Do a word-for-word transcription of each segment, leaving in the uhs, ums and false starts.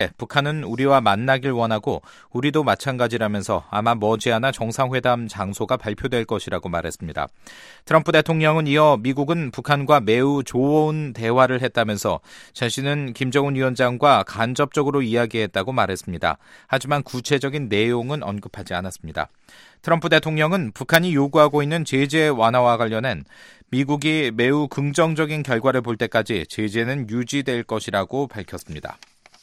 북한은 우리와 만나길 원하고 우리도 마찬가지라면서 아마 머지않아 정상회담 장소가 발표될 것이라고 말했습니다. 트럼프 대통령은 이어 미국은 북한과 매우 좋은 대화를 했다면서 자신은 김정은 위원장과 간접적으로 이야기했다고 말했습니다. 하지만 구체적인 내용은 언급하지 않았습니다. 트럼프 대통령은 북한이 요구하고 있는 제재 완화와 관련해 미국이 매우 긍정적인 결과를 볼 때까지 제재는 유지될 것이라고 밝혔습니다.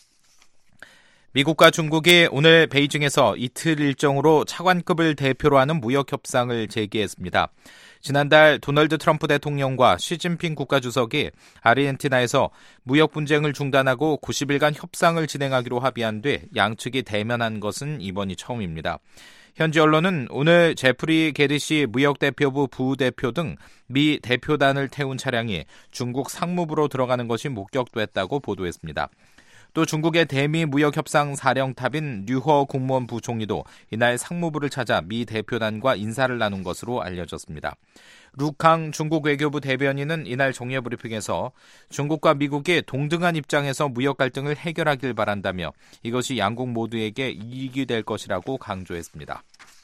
미국과 중국이 오늘 베이징에서 이틀 일정으로 차관급을 대표로 하는 무역 협상을 재개했습니다. 지난달 도널드 트럼프 대통령과 시진핑 국가주석이 아르헨티나에서 무역 분쟁을 중단하고 구십 일간 협상을 진행하기로 합의한 뒤 양측이 대면한 것은 이번이 처음입니다. 현지 언론은 오늘 제프리 게리시 무역대표부 부대표 등 미 대표단을 태운 차량이 중국 상무부로 들어가는 것이 목격됐다고 보도했습니다. 또 중국의 대미 무역협상 사령탑인 류허 국무원 부총리도 이날 상무부를 찾아 미 대표단과 인사를 나눈 것으로 알려졌습니다. 루캉 중국 외교부 대변인은 이날 정례 브리핑에서 중국과 미국이 동등한 입장에서 무역 갈등을 해결하길 바란다며 이것이 양국 모두에게 이익이 될 것이라고 강조했습니다.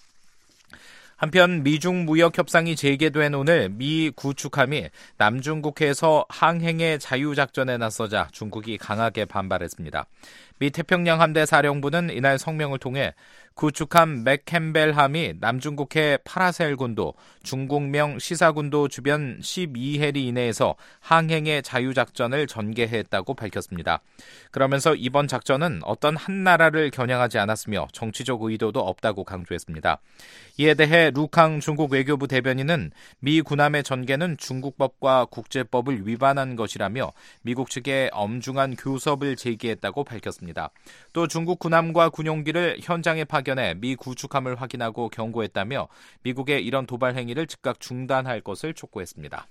한편 미중 무역 협상이 재개된 오늘 미 구축함이 남중국해에서 항행의 자유작전에 나서자 중국이 강하게 반발했습니다. 미 태평양 함대 사령부는 이날 성명을 통해 구축함 맥캠벨함이 남중국해 파라셀군도, 중국명 시사군도 주변 십이 해리 이내에서 항행의 자유작전을 전개했다고 밝혔습니다. 그러면서 이번 작전은 어떤 한 나라를 겨냥하지 않았으며 정치적 의도도 없다고 강조했습니다. 이에 대해 루캉 중국 외교부 대변인은 미 군함의 전개는 중국법과 국제법을 위반한 것이라며 미국 측에 엄중한 교섭을 제기했다고 밝혔습니다. 또 중국 군함과 군용기를 현장에 파견해 미 구축함을 확인하고 경고했다며 미국의 이런 도발 행위를 즉각 중단할 것을 촉구했습니다.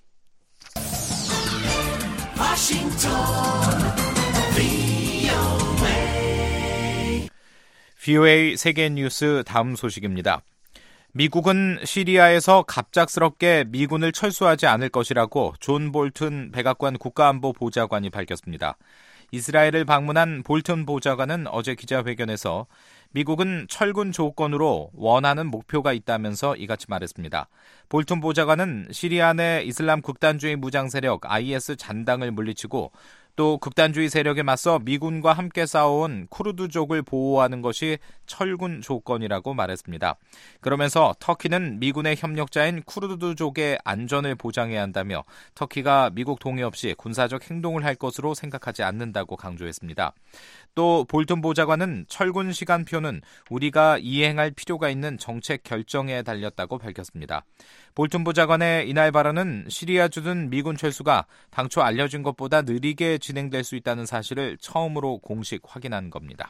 브이오에이 세계 뉴스 다음 소식입니다. 미국은 시리아에서 갑작스럽게 미군을 철수하지 않을 것이라고 존 볼튼 백악관 국가안보보좌관이 밝혔습니다. 이스라엘을 방문한 볼튼 보좌관은 어제 기자회견에서 미국은 철군 조건으로 원하는 목표가 있다면서 이같이 말했습니다. 볼튼 보좌관은 시리아 내 이슬람 극단주의 무장 세력 아이에스 잔당을 물리치고 또 극단주의 세력에 맞서 미군과 함께 싸워온 쿠르드족을 보호하는 것이 철군 조건이라고 말했습니다. 그러면서 터키는 미군의 협력자인 쿠르드족의 안전을 보장해야 한다며 터키가 미국 동의 없이 군사적 행동을 할 것으로 생각하지 않는다고 강조했습니다. 또 볼튼 보좌관은 철군 시간표는 우리가 이행할 필요가 있는 정책 결정에 달렸다고 밝혔습니다. 볼튼 보좌관의 이날 발언은 시리아 주둔 미군 철수가 당초 알려진 것보다 느리게 진행될 수 있다는 사실을 처음으로 공식 확인한 겁니다.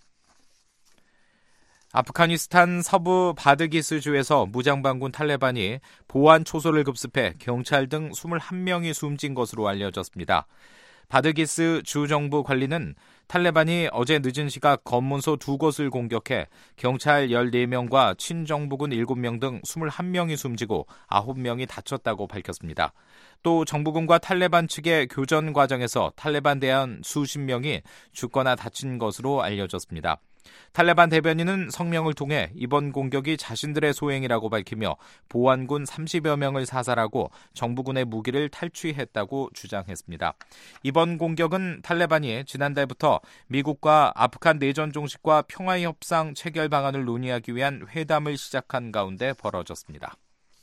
아프가니스탄 서부 바드기스주에서 무장반군 탈레반이 보안 초소를 급습해 경찰 등 이십일 명이 숨진 것으로 알려졌습니다. 바드기스 주정부 관리는 탈레반이 어제 늦은 시각 검문소 두 곳을 공격해 경찰 열네 명과 친정부군 일곱 명 등 이십일 명이 숨지고 아홉 명이 다쳤다고 밝혔습니다. 또 정부군과 탈레반 측의 교전 과정에서 탈레반 대원 수십 명이 죽거나 다친 것으로 알려졌습니다. 탈레반 대변인은 성명을 통해 이번 공격이 자신들의 소행이라고 밝히며 보안군 삼십여 명을 사살하고 정부군의 무기를 탈취했다고 주장했습니다. 이번 공격은 탈레반이 지난달부터 미국과 아프간 내전 종식과 평화협상 체결 방안을 논의하기 위한 회담을 시작한 가운데 벌어졌습니다.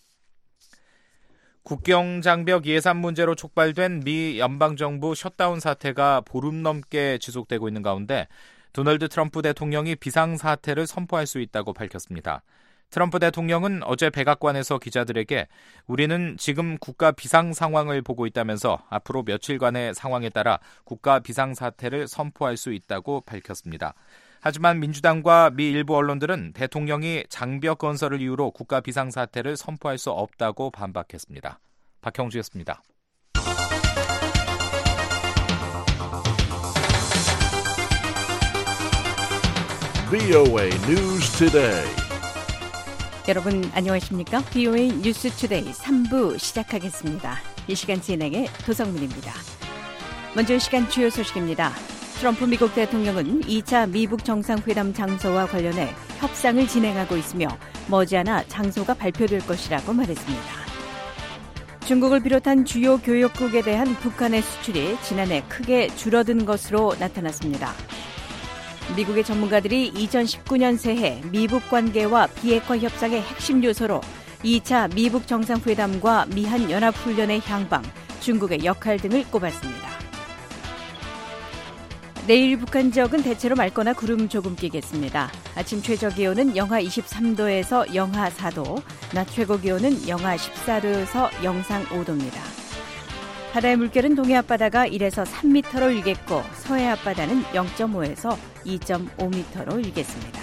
국경 장벽 예산 문제로 촉발된 미 연방정부 셧다운 사태가 보름 넘게 지속되고 있는 가운데 도널드 트럼프 대통령이 비상사태를 선포할 수 있다고 밝혔습니다. 트럼프 대통령은 어제 백악관에서 기자들에게 우리는 지금 국가 비상 상황을 보고 있다면서 앞으로 며칠간의 상황에 따라 국가 비상사태를 선포할 수 있다고 밝혔습니다. 하지만 민주당과 미 일부 언론들은 대통령이 장벽 건설을 이유로 국가 비상사태를 선포할 수 없다고 반박했습니다. 박형주였습니다. 브이오에이 News Today. 여러분 안녕하십니까? 브이오에이 뉴스 투데이 삼 부 시작하겠습니다. 이 시간 진행의 도성민입니다. 먼저 이 시간 주요 소식입니다. 트럼프 미국 대통령은 이 차 미북 정상회담 장소와 관련해 협상을 진행하고 있으며 머지않아 장소가 발표될 것이라고 말했습니다. 중국을 비롯한 주요 교역국에 대한 북한의 수출이 지난해 크게 줄어든 것으로 나타났습니다. 미국의 전문가들이 이천십구 년 새해 미북 관계와 비핵화 협상의 핵심 요소로 이 차 미북 정상회담과 미한 연합훈련의 향방, 중국의 역할 등을 꼽았습니다. 내일 북한 지역은 대체로 맑거나 구름 조금 끼겠습니다. 아침 최저 기온은 영하 이십삼 도에서 영하 사 도, 낮 최고 기온은 영하 십사 도에서 영상 오 도입니다. 바다의 물결은 동해 앞바다가 일에서 삼 미터로 일겠고 서해 앞바다는 영 점 오에서 이 점 오 미터로 일겠습니다.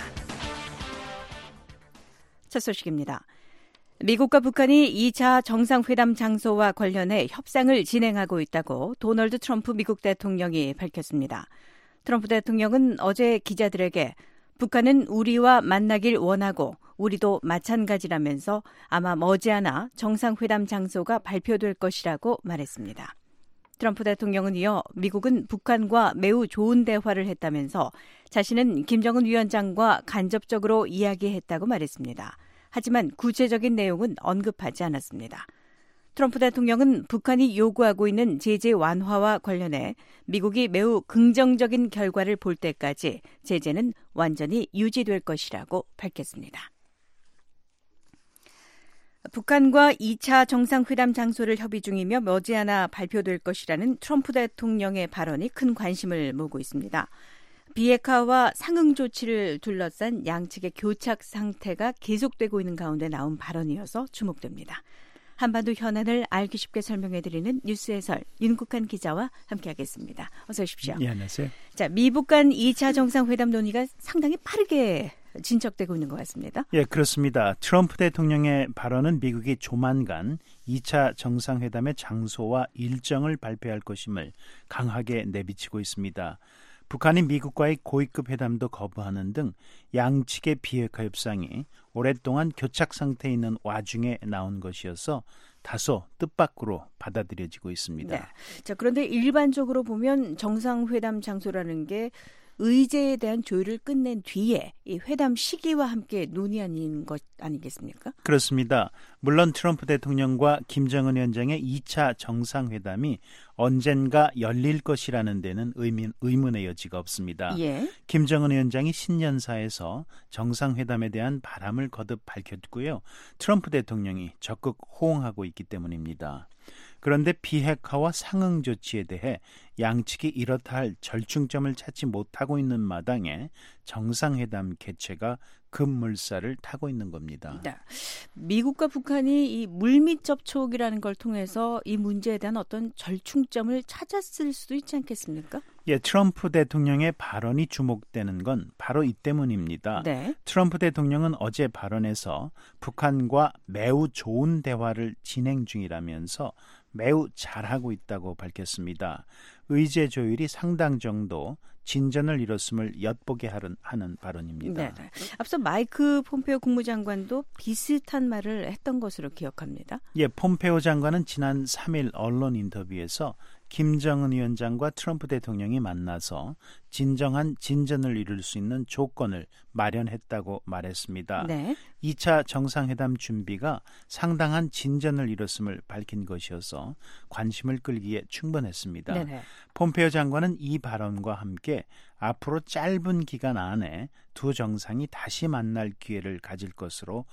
첫 소식입니다. 미국과 북한이 이 차 정상회담 장소와 관련해 협상을 진행하고 있다고 도널드 트럼프 미국 대통령이 밝혔습니다. 트럼프 대통령은 어제 기자들에게 북한은 우리와 만나길 원하고 우리도 마찬가지라면서 아마 머지않아 정상회담 장소가 발표될 것이라고 말했습니다. 트럼프 대통령은 이어 미국은 북한과 매우 좋은 대화를 했다면서 자신은 김정은 위원장과 간접적으로 이야기했다고 말했습니다. 하지만 구체적인 내용은 언급하지 않았습니다. 트럼프 대통령은 북한이 요구하고 있는 제재 완화와 관련해 미국이 매우 긍정적인 결과를 볼 때까지 제재는 완전히 유지될 것이라고 밝혔습니다. 북한과 이 차 정상회담 장소를 협의 중이며 머지않아 발표될 것이라는 트럼프 대통령의 발언이 큰 관심을 모으고 있습니다. 비핵화와 상응 조치를 둘러싼 양측의 교착 상태가 계속되고 있는 가운데 나온 발언이어서 주목됩니다. 한반도 현안을 알기 쉽게 설명해드리는 뉴스 해설 윤국한 기자와 함께하겠습니다. 어서 오십시오. 네, 안녕하세요. 자, 미북 간 이 차 정상회담 논의가 상당히 빠르게 진척되고 있는 것 같습니다. 예, 그렇습니다. 트럼프 대통령의 발언은 미국이 조만간 이 차 정상회담의 장소와 일정을 발표할 것임을 강하게 내비치고 있습니다. 북한이 미국과의 고위급 회담도 거부하는 등 양측의 비핵화 협상이 오랫동안 교착 상태에 있는 와중에 나온 것이어서 다소 뜻밖으로 받아들여지고 있습니다. 네. 자, 그런데 일반적으로 보면 정상회담 장소라는 게 의제에 대한 조율을 끝낸 뒤에 이 회담 시기와 함께 논의하는 것 아니겠습니까? 그렇습니다. 물론 트럼프 대통령과 김정은 위원장의 이 차 정상회담이 언젠가 열릴 것이라는 데는 의문, 의문의 여지가 없습니다. 예. 김정은 위원장이 신년사에서 정상회담에 대한 바람을 거듭 밝혔고요. 트럼프 대통령이 적극 호응하고 있기 때문입니다. 그런데 비핵화와 상응 조치에 대해 양측이 이렇다 할 절충점을 찾지 못하고 있는 마당에 정상회담 개최가 급물살을 타고 있는 겁니다. 네. 미국과 북한이 이 물밑 접촉이라는 걸 통해서 이 문제에 대한 어떤 절충점을 찾았을 수도 있지 않겠습니까? 예, 트럼프 대통령의 발언이 주목되는 건 바로 이 때문입니다. 네. 트럼프 대통령은 어제 발언에서 북한과 매우 좋은 대화를 진행 중이라면서 매우 잘하고 있다고 밝혔습니다. 의제 조율이 상당 정도 진전을 이뤘음을 엿보게 하는 발언입니다. 네. 앞서 마이크 폼페오 국무장관도 비슷한 말을 했던 것으로 기억합니다. 예, 폼페오 장관은 지난 삼 일 언론 인터뷰에서 김정은 위원장과 트럼프 대통령이 만나서 진정한 진전을 이룰 수 있는 조건을 마련했다고 말했습니다. 네. 이 차 정상회담 준비가 상당한 진전을 이뤘음을 밝힌 것이어서 관심을 끌기에 충분했습니다. 네네. 폼페오 장관은 이 발언과 함께 앞으로 짧은 기간 안에 두 정상이 다시 만날 기회를 가질 것으로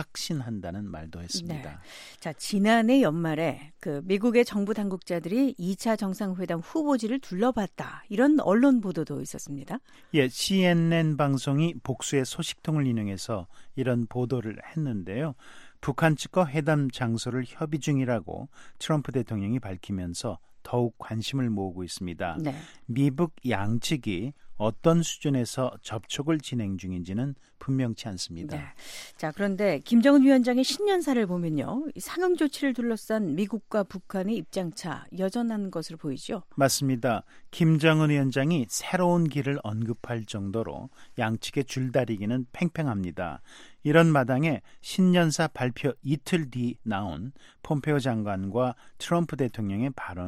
확신한다는 말도 했습니다. 네. 자, 지난해 연말에 그 미국의 정부 당국자들이 이 차 정상회담 후보지를 둘러봤다. 이런 언론 보도도 있었습니다. 예, 씨엔엔 방송이 복수의 소식통을 인용해서 이런 보도를 했는데요. 북한 측과 회담 장소를 협의 중이라고 트럼프 대통령이 밝히면서 더욱 관심을 모으고 있습니다. 네. 미북 양측이 어떤 수준에서 접촉을 진행 중인지는 분명치 않습니다. 네. 자, 그런데 김정은 위원장의 신년사를 보면요. 상응 조치를 둘러싼 미국과 북한의 입장차 여전한 것으로 보이죠? 맞습니다. 김정은 위원장이 새로운 길을 언급할 정도로 양측의 줄다리기는 팽팽합니다. 이런 마당에 신년사 발표 이틀 뒤 나온 폼페오 장관과 트럼프 대통령의 발언은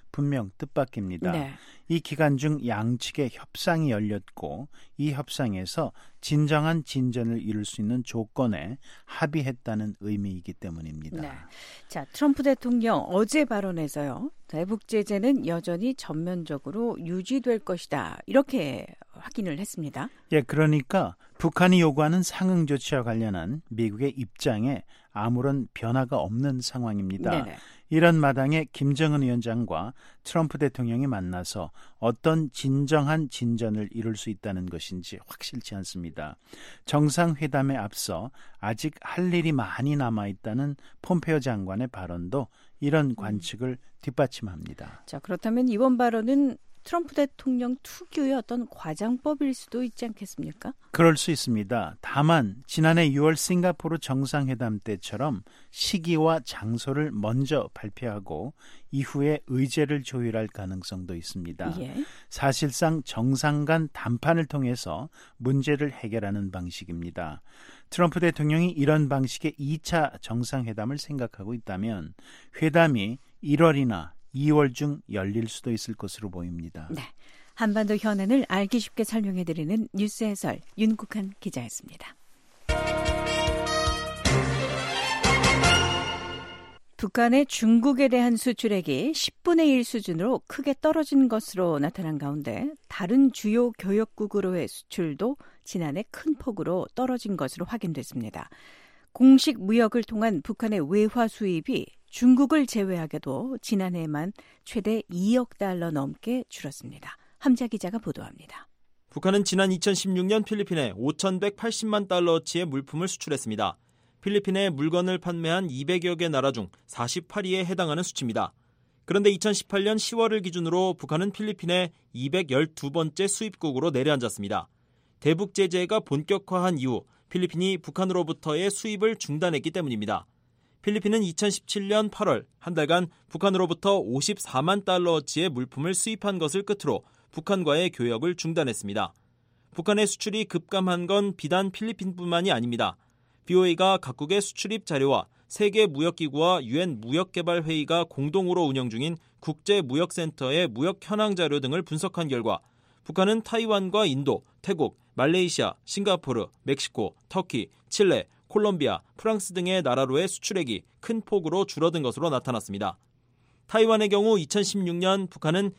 분명 뜻밖입니다. 네. 이 기간 중 양측의 협상이 열렸고 이 협상에서 진정한 진전을 이룰 수 있는 조건에 합의했다는 의미이기 때문입니다. 네. 자, 트럼프 대통령 어제 발언에서요. 대북 제재는 여전히 전면적으로 유지될 것이다. 이렇게 확인을 했습니다. 예, 그러니까 북한이 요구하는 상응 조치와 관련한 미국의 입장에 아무런 변화가 없는 상황입니다. 네네. 이런 마당에 김정은 위원장과 트럼프 대통령이 만나서 어떤 진정한 진전을 이룰 수 있다는 것인지 확실치 않습니다. 정상회담에 앞서 아직 할 일이 많이 남아있다는 폼페이오 장관의 발언도 이런 관측을 뒷받침합니다. 자, 그렇다면 이번 발언은 트럼프 대통령 특유의 어떤 과장법일 수도 있지 않겠습니까? 그럴 수 있습니다. 다만 지난해 유월 싱가포르 정상회담 때처럼 시기와 장소를 먼저 발표하고 이후에 의제를 조율할 가능성도 있습니다. 예. 사실상 정상 간 담판을 통해서 문제를 해결하는 방식입니다. 트럼프 대통령이 이런 방식의 이 차 정상회담을 생각하고 있다면 회담이 일월이나 이월 중 열릴 수도 있을 것으로 보입니다. 네, 한반도 현안을 알기 쉽게 설명해드리는 뉴스 해설 윤국한 기자였습니다. 북한의 중국에 대한 수출액이 십분의 일 수준으로 크게 떨어진 것으로 나타난 가운데 다른 주요 교역국으로의 수출도 지난해 큰 폭으로 떨어진 것으로 확인됐습니다. 공식 무역을 통한 북한의 외화 수입이 중국을 제외하게도 지난해에만 최대 이억 달러 넘게 줄었습니다. 함자 기자가 보도합니다. 북한은 지난 이천십육 년 필리핀에 오천백팔십만 달러어치의 물품을 수출했습니다. 필리핀에 물건을 판매한 이백여 개 나라 중 사십팔 위에 해당하는 수치입니다. 그런데 이천십팔 년 시월을 기준으로 북한은 필리핀에 이백십이 번째 수입국으로 내려앉았습니다. 대북 제재가 본격화한 이후 필리핀이 북한으로부터의 수입을 중단했기 때문입니다. 필리핀은 이천십칠 년 팔월 한 달간 북한으로부터 오십사만 달러어치의 물품을 수입한 것을 끝으로 북한과의 교역을 중단했습니다. 북한의 수출이 급감한 건 비단 필리핀뿐만이 아닙니다. 비오에이가 각국의 수출입 자료와 세계무역기구와 유엔 무역개발회의가 공동으로 운영 중인 국제무역센터의 무역 현황 자료 등을 분석한 결과 북한은 타이완과 인도, 태국, 말레이시아, 싱가포르, 멕시코, 터키, 칠레, 콜롬비아, 프랑스 등의 나라로의 수출액이 큰 폭으로 줄어든 것으로 나타났습니다. 타이완의 경우 이천십육 년 북한은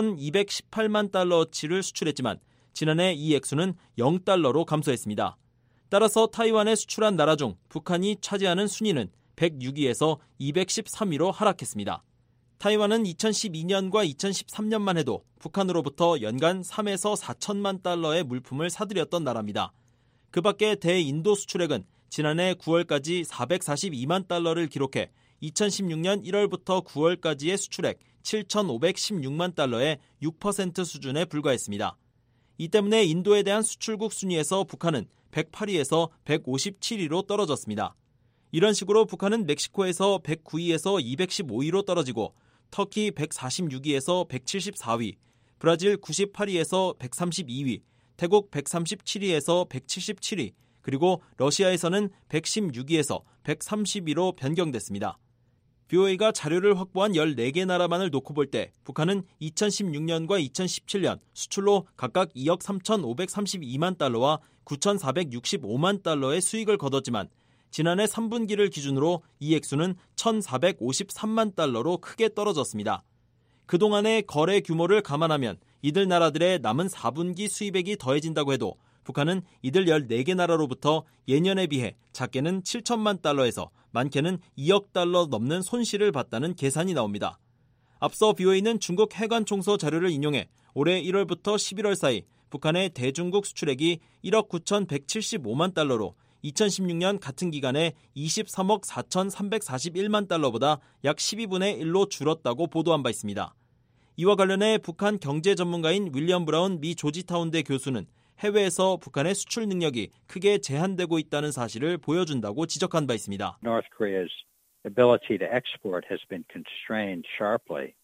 천이백십팔만 달러어치를 수출했지만 지난해 이 액수는 영 달러로 감소했습니다. 따라서 타이완에 수출한 나라 중 북한이 차지하는 순위는 백육 위에서 이백십삼 위로 하락했습니다. 타이완은 이천십이 년과 이천십삼 년만 해도 북한으로부터 연간 삼에서 사천만 달러의 물품을 사들였던 나라입니다. 그 밖에 대인도 수출액은 지난해 구월까지 사백사십이만 달러를 기록해 이천십육 년 일월부터 구월까지의 수출액 칠천오백십육만 달러의 육 퍼센트 수준에 불과했습니다. 이 때문에 인도에 대한 수출국 순위에서 북한은 백팔 위에서 백오십칠 위로 떨어졌습니다. 이런 식으로 북한은 멕시코에서 백구 위에서 이백십오 위로 떨어지고 터키 백사십육 위에서 백칠십사 위, 브라질 구십팔 위에서 백삼십이 위, 태국 백삼십칠 위에서 백칠십칠 위, 그리고 러시아에서는 백십육 위에서 백삼십 위로 변경됐습니다. 비오에이가 자료를 확보한 열네 개 나라만을 놓고 볼 때 북한은 이천십육 년과 이천십칠 년 수출로 각각 이억 삼천오백삼십이만 달러와 구천사백육십오만 달러의 수익을 거뒀지만 지난해 삼 분기를 기준으로 이 액수는 천사백오십삼만 달러로 크게 떨어졌습니다. 그동안의 거래 규모를 감안하면 이들 나라들의 남은 사 분기 수입액이 더해진다고 해도 북한은 이들 열네 개 나라로부터 예년에 비해 작게는 칠천만 달러에서 많게는 이억 달러 넘는 손실을 봤다는 계산이 나옵니다. 앞서 비오에이는 중국 해관총서 자료를 인용해 올해 일월부터 십일월 사이 북한의 대중국 수출액이 일억 구천백칠십오만 달러로 이천십육 년 같은 기간에 이십삼억 사천삼백사십일만 달러보다 약 십이분의 일로 줄었다고 보도한 바 있습니다. 이와 관련해 북한 경제 전문가인 윌리엄 브라운 미 조지타운대 교수는 해외에서 북한의 수출 능력이 크게 제한되고 있다는 사실을 보여준다고 지적한 바 있습니다. North Korea's ability to export has been constrained sharply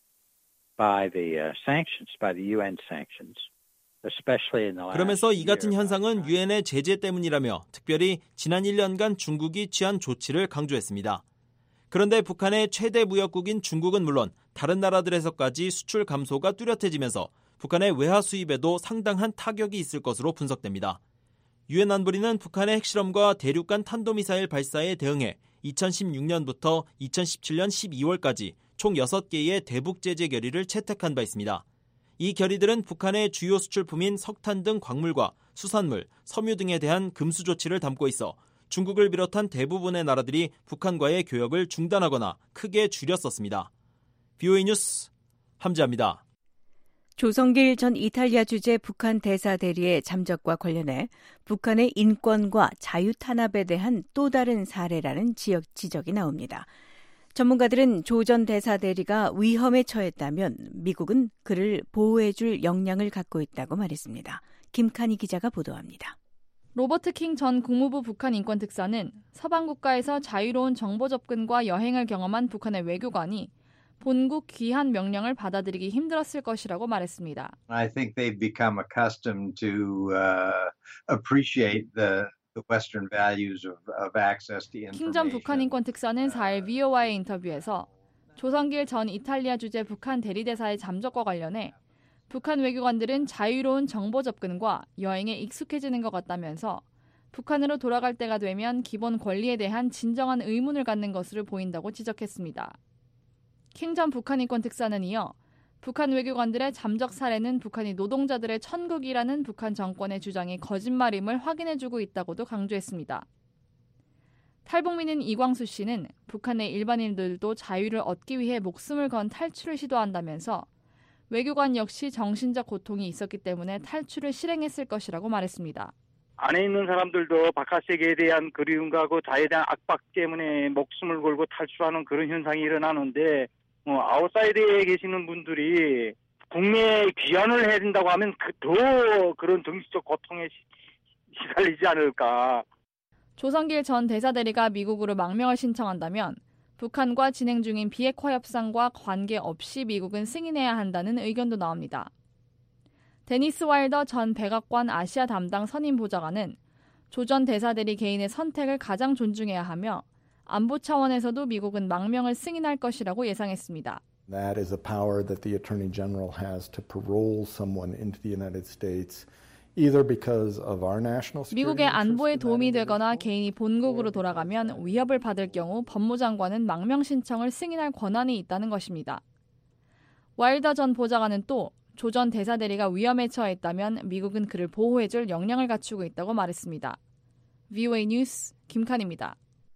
by the uh, sanctions, by the 유엔 sanctions. 그러면서 이 같은 현상은 유엔의 제재 때문이라며 특별히 지난 일 년간 중국이 취한 조치를 강조했습니다. 그런데 북한의 최대 무역국인 중국은 물론 다른 나라들에서까지 수출 감소가 뚜렷해지면서 북한의 외화 수입에도 상당한 타격이 있을 것으로 분석됩니다. 유엔 안보리는 북한의 핵실험과 대륙간 탄도미사일 발사에 대응해 이천십육 년부터 이천십칠 년 십이 월까지 총 여섯 개의 대북 제재 결의를 채택한 바 있습니다. 이 결의들은 북한의 주요 수출품인 석탄 등 광물과 수산물, 섬유 등에 대한 금수 조치를 담고 있어 중국을 비롯한 대부분의 나라들이 북한과의 교역을 중단하거나 크게 줄였었습니다. 비오에이 뉴스 함지아입니다. 조성길 전 이탈리아 주재 북한 대사 대리의 잠적과 관련해 북한의 인권과 자유 탄압에 대한 또 다른 사례라는 지역 지적이 나옵니다. 전문가들은 조 전 대사 대리가 위험에 처했다면 미국은 그를 보호해줄 역량을 갖고 있다고 말했습니다. 김칸희 기자가 보도합니다. 로버트 킹 전 국무부 북한 인권특사는 서방 국가에서 자유로운 정보 접근과 여행을 경험한 북한의 외교관이 본국 귀한 명령을 받아들이기 힘들었을 것이라고 말했습니다. I think they've become accustomed to uh, appreciate the the Western values of, of access to information. 킹 전 북한 인권 특사는 사 일 브이오아이의 인터뷰에서 조성길 전 이탈리아 주재 북한 대리대사의 잠적과 관련해 북한 외교관들은 자유로운 정보 접근과 여행에 익숙해지는 것 같다면서 북한으로 돌아갈 때가 되면 기본 권리에 대한 진정한 의문을 갖는 것으로 보인다고 지적했습니다. 킹 전 북한 인권 특사는 이어 북한 외교관들의 잠적 사례는 북한이 노동자들의 천국이라는 북한 정권의 주장이 거짓말임을 확인해주고 있다고도 강조했습니다. 탈북민인 이광수 씨는 북한의 일반인들도 자유를 얻기 위해 목숨을 건 탈출을 시도한다면서 외교관 역시 정신적 고통이 있었기 때문에 탈출을 실행했을 것이라고 말했습니다. 안에 있는 사람들도 바깥 세계에 대한 그리움과 그 자유에 대한 압박 때문에 목숨을 걸고 탈출하는 그런 현상이 일어나는데 뭐 아웃사이드에 계시는 분들이 국내에 귀환을 해야 된다고 하면 그 더 그런 정신적 고통에 시달리지 않을까. 조성길 전 대사대리가 미국으로 망명을 신청한다면 북한과 진행 중인 비핵화 협상과 관계없이 미국은 승인해야 한다는 의견도 나옵니다. 데니스 와일더 전 백악관 아시아 담당 선임 보좌관은 조 전 대사대리 개인의 선택을 가장 존중해야 하며 안보 차원에서도 미국은 망명을 승인할 것이라고 예상했습니다. That is a power that the Attorney General has to parole someone into the United States. 미국의 안보에 도움이 되거나 개인이 본국으로 돌아가면 위협을 받을 경우 법무장관은 망명 신청을 승인할 권한이 있다는 것입니다. 와일더 전 보좌관은 또 조 전 대사대리가 위험에 처했다면 미국은 그를 보호해줄 역량을 갖추고 있다고 말했습니다. 브이오에이 뉴스 김칸입니다.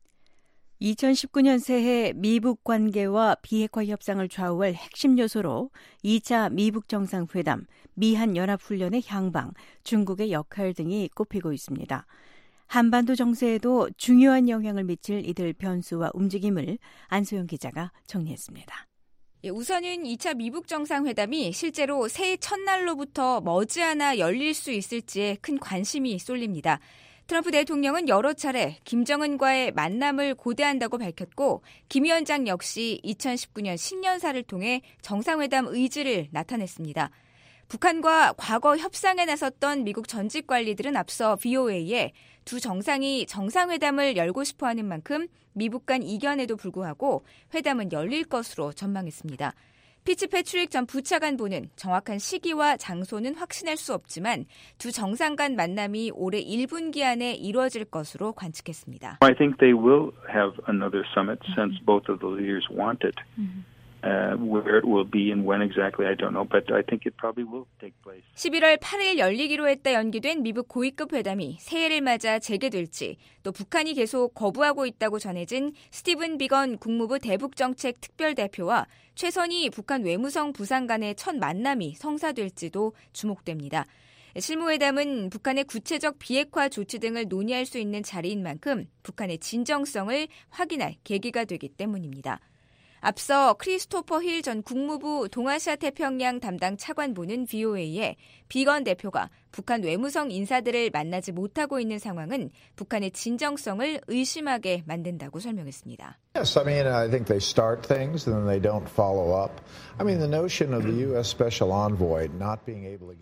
이천십구 년 새해 미북 관계와 비핵화 협상을 좌우할 핵심 요소로 이 차 미북 정상회담, 미한 연합훈련의 향방, 중국의 역할 등이 꼽히고 있습니다. 한반도 정세에도 중요한 영향을 미칠 이들 변수와 움직임을 안소영 기자가 정리했습니다. 예, 우선은 이 차 미북 정상회담이 실제로 새해 첫날로부터 머지않아 열릴 수 있을지에 큰 관심이 쏠립니다. 트럼프 대통령은 여러 차례 김정은과의 만남을 고대한다고 밝혔고 김 위원장 역시 이천십구 년 신년사를 통해 정상회담 의지를 나타냈습니다. 북한과 과거 협상에 나섰던 미국 전직 관리들은 앞서 브이오에이에 두 정상이 정상회담을 열고 싶어하는 만큼 미북 간 이견에도 불구하고 회담은 열릴 것으로 전망했습니다. 피츠패트릭 전 부차관보는 정확한 시기와 장소는 확신할 수 없지만 두 정상 간 만남이 올해 일 분기 안에 이루어질 것으로 관측했습니다. I think they will have another summit since both of the leaders want it. Uh, where it will be and when exactly I don't know, but I think it probably will take place. 십일월 팔일 열리기로 했다 연기된 미북 고위급 회담이 새해를 맞아 재개될지 또 북한이 계속 거부하고 있다고 전해진 스티븐 비건 국무부 대북정책 특별대표와 최선희 북한 외무성 부상 간의 첫 만남이 성사될지도 주목됩니다. 실무회담은 북한의 구체적 비핵화 조치 등을 논의할 수 있는 자리인 만큼 북한의 진정성을 확인할 계기가 되기 때문입니다. 앞서 크리스토퍼 힐 전 국무부 동아시아 태평양 담당 차관보는 브이오에이에 비건 대표가 북한 외무성 인사들을 만나지 못하고 있는 상황은 북한의 진정성을 의심하게 만든다고 설명했습니다. Yes, I mean, I think they start things and then they don't follow up. I mean, the notion of the U S Special Envoy not being able to get a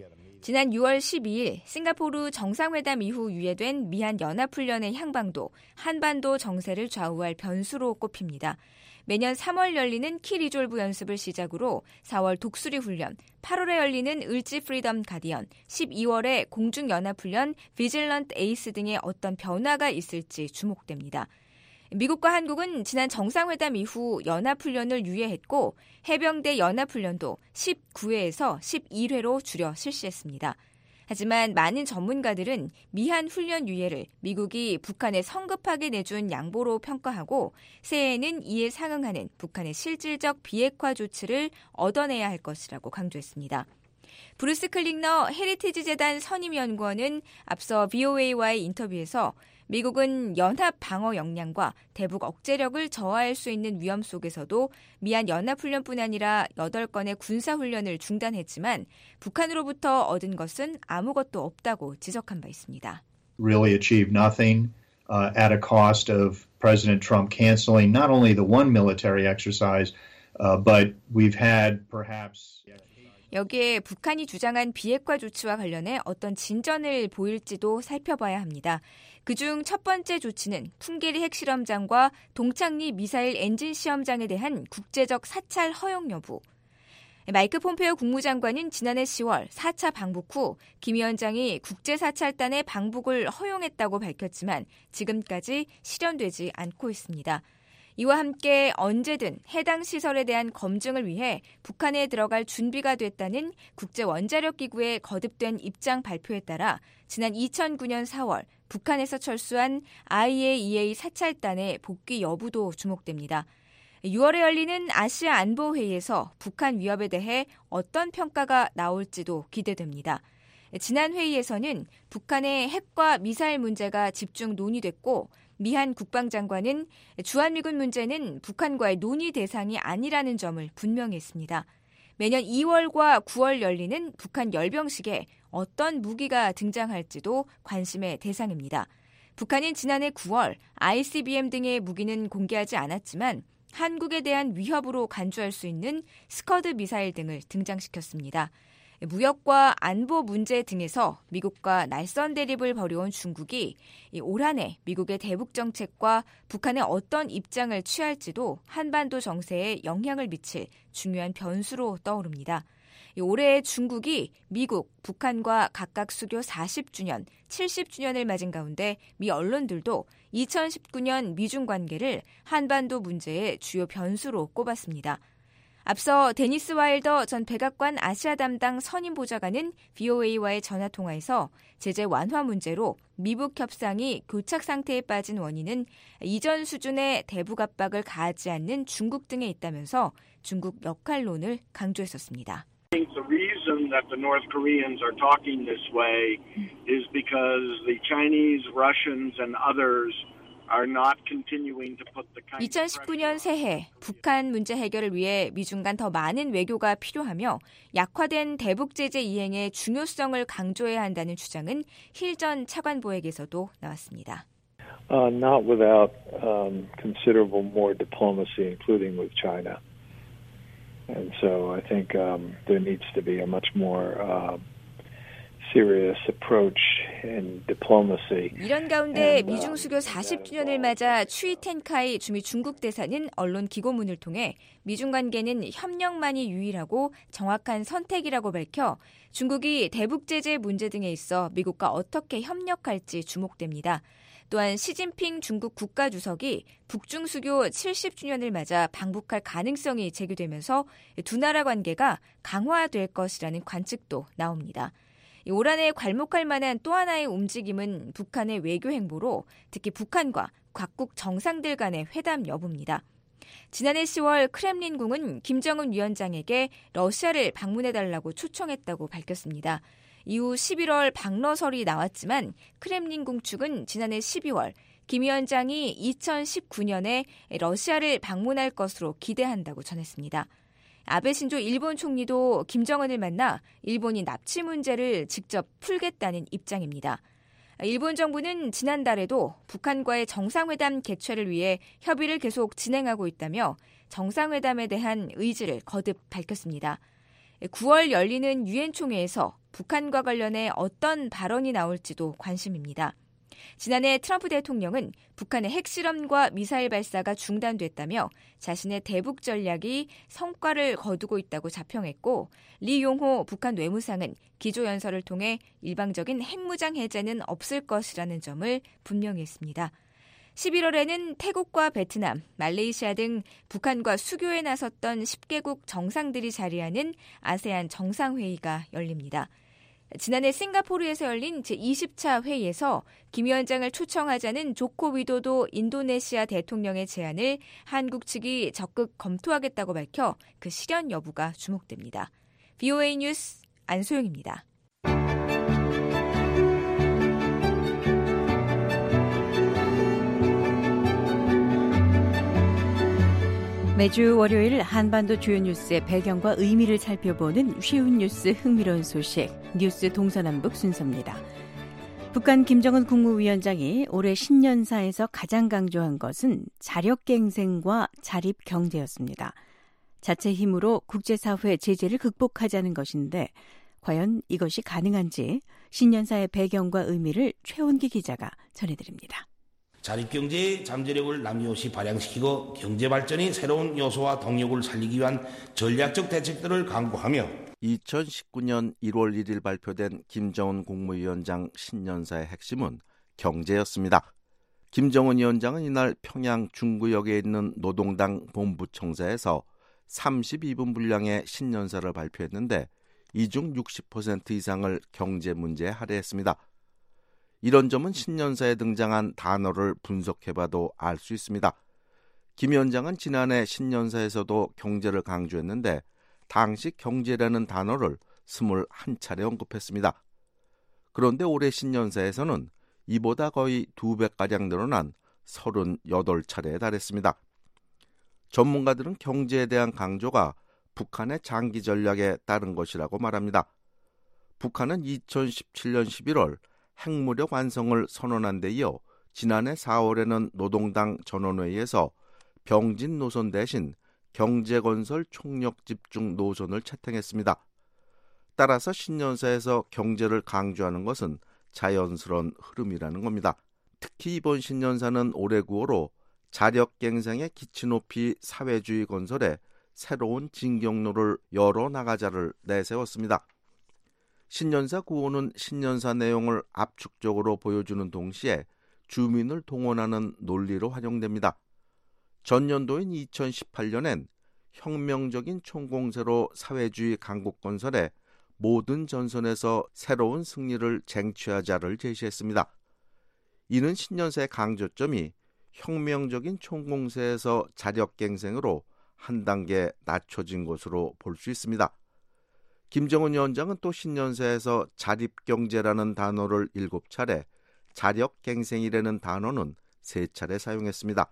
지난 유월 십이일 싱가포르 정상회담 이후 유예된 미한 연합훈련의 향방도 한반도 정세를 좌우할 변수로 꼽힙니다. 매년 삼월 열리는 키 리졸브 연습을 시작으로 사월 독수리 훈련, 팔월에 열리는 을지 프리덤 가디언, 십이월에 공중연합훈련 비질런트 에이스 등의 어떤 변화가 있을지 주목됩니다. 미국과 한국은 지난 정상회담 이후 연합훈련을 유예했고 해병대 연합훈련도 십구 회에서 십일 회로 줄여 실시했습니다. 하지만 많은 전문가들은 미한 훈련 유예를 미국이 북한에 성급하게 내준 양보로 평가하고 새해에는 이에 상응하는 북한의 실질적 비핵화 조치를 얻어내야 할 것이라고 강조했습니다. 브루스 클링너 헤리티지 재단 선임연구원은 앞서 브이오에이와의 인터뷰에서 미국은 연합 방어 역량과 대북 억제력을 저하할 수 있는 위험 속에서도 미한 연합훈련뿐 아니라 여덟 건의 군사훈련을 중단했지만 북한으로부터 얻은 것은 아무것도 없다고 지적한 바 있습니다. Really achieved nothing uh, at a cost of President Trump canceling not only the one military exercise, uh, but we've had perhaps... 여기에 북한이 주장한 비핵화 조치와 관련해 어떤 진전을 보일지도 살펴봐야 합니다. 그중 첫 번째 조치는 풍계리 핵실험장과 동창리 미사일 엔진 시험장에 대한 국제적 사찰 허용 여부. 마이크 폼페이오 국무장관은 지난해 시월 사 차 방북 후 김 위원장이 국제사찰단의 방북을 허용했다고 밝혔지만 지금까지 실현되지 않고 있습니다. 이와 함께 언제든 해당 시설에 대한 검증을 위해 북한에 들어갈 준비가 됐다는 국제원자력기구의 거듭된 입장 발표에 따라 지난 이천구년 사월 북한에서 철수한 아이에이이에이 사찰단의 복귀 여부도 주목됩니다. 유월에 열리는 아시아 안보회의에서 북한 위협에 대해 어떤 평가가 나올지도 기대됩니다. 지난 회의에서는 북한의 핵과 미사일 문제가 집중 논의됐고 미한 국방장관은 주한미군 문제는 북한과의 논의 대상이 아니라는 점을 분명히 했습니다. 매년 이월과 구월 열리는 북한 열병식에 어떤 무기가 등장할지도 관심의 대상입니다. 북한은 지난해 구월 아이씨비엠 등의 무기는 공개하지 않았지만 한국에 대한 위협으로 간주할 수 있는 스커드 미사일 등을 등장시켰습니다. 무역과 안보 문제 등에서 미국과 날선 대립을 벌여온 중국이 올 한 해 미국의 대북 정책과 북한의 어떤 입장을 취할지도 한반도 정세에 영향을 미칠 중요한 변수로 떠오릅니다. 올해 중국이 미국, 북한과 각각 수교 사십 주년, 칠십 주년을 맞은 가운데 미 언론들도 이천십구년 미중 관계를 한반도 문제의 주요 변수로 꼽았습니다. 앞서 데니스 와일더 전 백악관 아시아 담당 선임 보좌관은 브이오에이와의 전화통화에서 제재 완화 문제로 미북 협상이 교착 상태에 빠진 원인은 이전 수준의 대북 압박을 가하지 않는 중국 등에 있다면서 중국 역할론을 강조했었습니다. I think the reason that the North Koreans are talking this way is because the Chinese, Russians and others 이천십구년 새해 북한 문제 해결을 위해 미중 간 더 많은 외교가 필요하며 약화된 대북 제재 이행의 중요성을 강조해야 한다는 주장은 힐 전 차관보에게서도 나왔습니다. Uh, not without um, considerable more diplomacy, including with China. And so I think um, there needs to be a much more uh, serious approach in diplomacy. 이런 가운데 미중 수교 사십 주년을 맞아 추이 텐카이 주미 중국 대사는 언론 기고문을 통해 미중 관계는 협력만이 유일하고 정확한 선택이라고 밝혀 중국이 대북 제재 문제 등에 있어 미국과 어떻게 협력할지 주목됩니다. 또한 시진핑 중국 국가주석이 북중 수교 칠십 주년을 맞아 방북할 가능성이 제기되면서 두 나라 관계가 강화될 것이라는 관측도 나옵니다. 올 한 해 괄목할 만한 또 하나의 움직임은 북한의 외교 행보로 특히 북한과 각국 정상들 간의 회담 여부입니다. 지난해 시월 크렘린궁은 김정은 위원장에게 러시아를 방문해달라고 초청했다고 밝혔습니다. 이후 십일월 방러설이 나왔지만 크렘린궁 측은 지난해 십이월 김 위원장이 이천십구년에 러시아를 방문할 것으로 기대한다고 전했습니다. 아베 신조 일본 총리도 김정은을 만나 일본이 납치 문제를 직접 풀겠다는 입장입니다. 일본 정부는 지난달에도 북한과의 정상회담 개최를 위해 협의를 계속 진행하고 있다며 정상회담에 대한 의지를 거듭 밝혔습니다. 구월 열리는 유엔 총회에서 북한과 관련해 어떤 발언이 나올지도 관심입니다. 지난해 트럼프 대통령은 북한의 핵실험과 미사일 발사가 중단됐다며 자신의 대북 전략이 성과를 거두고 있다고 자평했고, 리 용호 북한 외무상은 기조연설을 통해 일방적인 핵무장 해제는 없을 것이라는 점을 분명히 했습니다. 십일월에는 태국과 베트남, 말레이시아 등 북한과 수교에 나섰던 십 개국 정상들이 자리하는 아세안 정상회의가 열립니다. 지난해 싱가포르에서 열린 제이십 차 회의에서 김 위원장을 초청하자는 조코 위도도 인도네시아 대통령의 제안을 한국 측이 적극 검토하겠다고 밝혀 그 실현 여부가 주목됩니다. 브이오에이 뉴스 안소영입니다. 매주 월요일 한반도 주요 뉴스의 배경과 의미를 살펴보는 쉬운 뉴스 흥미로운 소식 뉴스 동서남북 순서입니다. 북한 김정은 국무위원장이 올해 신년사에서 가장 강조한 것은 자력갱생과 자립경제였습니다. 자체 힘으로 국제사회 제재를 극복하자는 것인데 과연 이것이 가능한지 신년사의 배경과 의미를 최원기 기자가 전해드립니다. 자립경제의 잠재력을 남김없이 발양시키고 경제발전의 새로운 요소와 동력을 살리기 위한 전략적 대책들을 강구하며 이천십구 년 일월 일일 발표된 김정은 국무위원장 신년사의 핵심은 경제였습니다. 김정은 위원장은 이날 평양 중구역에 있는 노동당 본부청사에서 삼십이 분 분량의 신년사를 발표했는데 이 중 육십 퍼센트 이상을 경제 문제에 할애했습니다. 이런 점은 신년사에 등장한 단어를 분석해봐도 알 수 있습니다. 김 위원장은 지난해 신년사에서도 경제를 강조했는데 당시 경제라는 단어를 스물한 차례 언급했습니다. 그런데 올해 신년사에서는 이보다 거의 두 배가량 늘어난 서른여덟 차례에 달했습니다. 전문가들은 경제에 대한 강조가 북한의 장기 전략에 따른 것이라고 말합니다. 북한은 이천십칠 년 십일월 핵무력 완성을 선언한 데 이어 지난해 사월에는 노동당 전원회의에서 병진 노선 대신 경제건설 총력집중 노선을 채택했습니다. 따라서 신년사에서 경제를 강조하는 것은 자연스러운 흐름이라는 겁니다. 특히 이번 신년사는 올해 구호로 자력갱생의 기치 높이 사회주의 건설에 새로운 진경로를 열어나가자를 내세웠습니다. 신년사 구호는 신년사 내용을 압축적으로 보여주는 동시에 주민을 동원하는 논리로 활용됩니다. 전년도인 이천십팔 년엔 혁명적인 총공세로 사회주의 강국 건설에 모든 전선에서 새로운 승리를 쟁취하자를 제시했습니다. 이는 신년사의 강조점이 혁명적인 총공세에서 자력갱생으로 한 단계 낮춰진 것으로 볼 수 있습니다. 김정은 위원장은 또 신년사에서 자립경제라는 단어를 일곱 차례, 자력갱생이라는 단어는 세 차례 사용했습니다.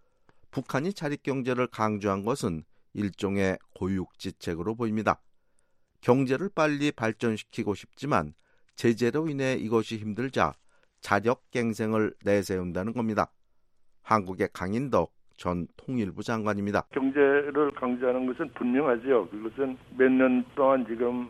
북한이 자립경제를 강조한 것은 일종의 고육지책으로 보입니다. 경제를 빨리 발전시키고 싶지만 제재로 인해 이것이 힘들자 자력갱생을 내세운다는 겁니다. 한국의 강인덕 전 통일부 장관입니다. 경제를 강조하는 것은 분명하죠. 그것은 몇 년 동안 지금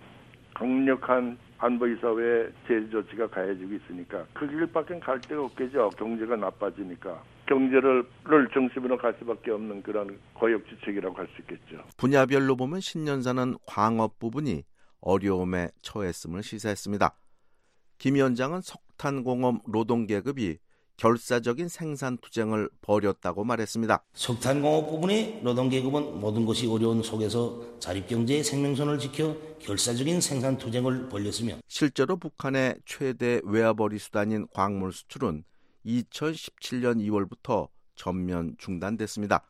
강력한 안보이사회의 제재 조치가 가해지고 있으니까 그 길밖에 갈 데가 없겠죠. 경제가 나빠지니까. 경제를 중심으로 갈 수밖에 없는 그런 고역지책이라고 할 수 있겠죠. 분야별로 보면 신년사는 광업 부분이 어려움에 처했음을 시사했습니다. 김 위원장은 석탄공업 노동계급이 결사적인 생산 투쟁을 벌였다고 말했습니다. 석탄공업 부분의 노동계급은 모든 것이 어려운 속에서 자립경제의 생명선을 지켜 결사적인 생산 투쟁을 벌였으며 실제로 북한의 최대 외화벌이 수단인 광물 수출은 이천십칠 년 이월부터 전면 중단됐습니다.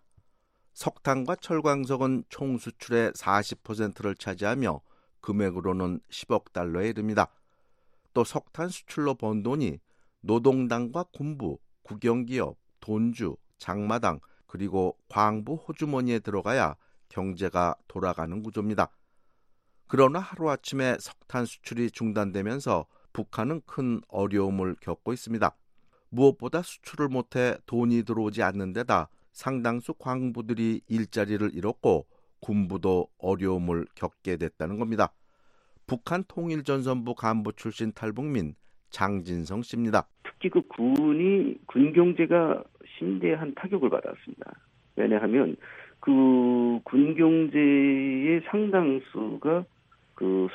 석탄과 철광석은 총 수출의 사십 퍼센트를 차지하며 금액으로는 십억 달러에 이릅니다. 또 석탄 수출로 번 돈이 노동당과 군부, 국영기업, 돈주, 장마당 그리고 광부 호주머니에 들어가야 경제가 돌아가는 구조입니다. 그러나 하루아침에 석탄 수출이 중단되면서 북한은 큰 어려움을 겪고 있습니다. 무엇보다 수출을 못해 돈이 들어오지 않는 데다 상당수 광부들이 일자리를 잃었고 군부도 어려움을 겪게 됐다는 겁니다. 북한 통일전선부 간부 출신 탈북민 장진성 씨입니다. 특히 그 군이 군 경제가 심대한 타격을 받았습니다. 왜냐하면 그 군 경제의 상당수가 그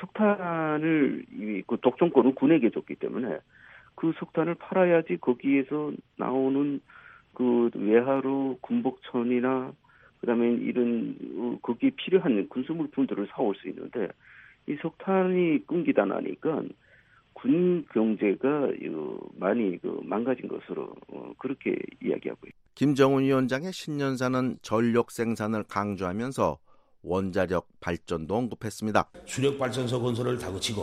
석탄을 그 독점권을 군에게 줬기 때문에 그 석탄을 팔아야지 거기에서 나오는 그 외화로 군복천이나 그다음에 이런 거기에 필요한 군수 물품들을 사올 수 있는데 이 석탄이 끊기다 나니까 군 경제가 많이 그 망가진 것으로 그렇게 이야기하고 있습니다. 김정은 위원장의 신년사는 전력 생산을 강조하면서 원자력 발전도 언급했습니다. 수력 발전소 건설을 다그치고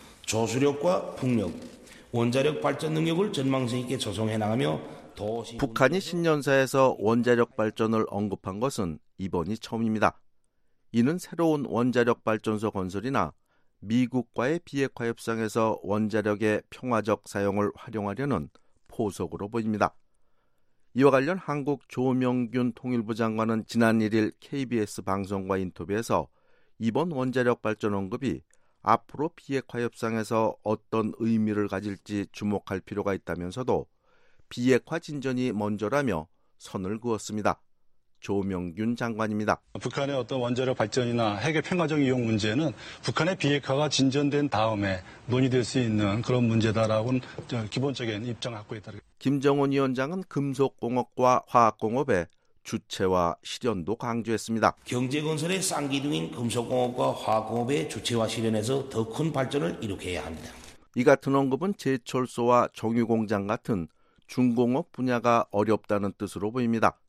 조수력과 풍력, 원자력 발전 능력을 전망성 있게 조성해 나가며 도시 북한이 신년사에서 원자력 발전을 언급한 것은 이번이 처음입니다. 이는 새로운 원자력 발전소 건설이나 미국과의 비핵화 협상에서 원자력의 평화적 사용을 활용하려는 포석으로 보입니다. 이와 관련 한국 조명균 통일부 장관은 지난 일 일 케이비에스 방송과 인터뷰에서 이번 원자력 발전 언급이 앞으로 비핵화 협상에서 어떤 의미를 가질지 주목할 필요가 있다면서도 비핵화 진전이 먼저라며 선을 그었습니다. 조명균 장관입니다. 북한의 어떤 원자력 발전이나 핵의 평화적 이용 문제는 북한의 비핵화가 진전된 다음에 논의될 수 있는 그런 문제다라고는 기본적인 입장을 갖고 있다. 김정은 위원장은 금속공업과 화학공업의 주체와 실현도 강조했습니다. 경제건설의 쌍기둥인 금속공업과 화학공업의 주체와 실현에서 더 큰 발전을 이룩해야 합니다. 이 같은 언급은 제철소와 정유공장 같은 중공업 분야가 어렵다는 뜻으로 보입니다.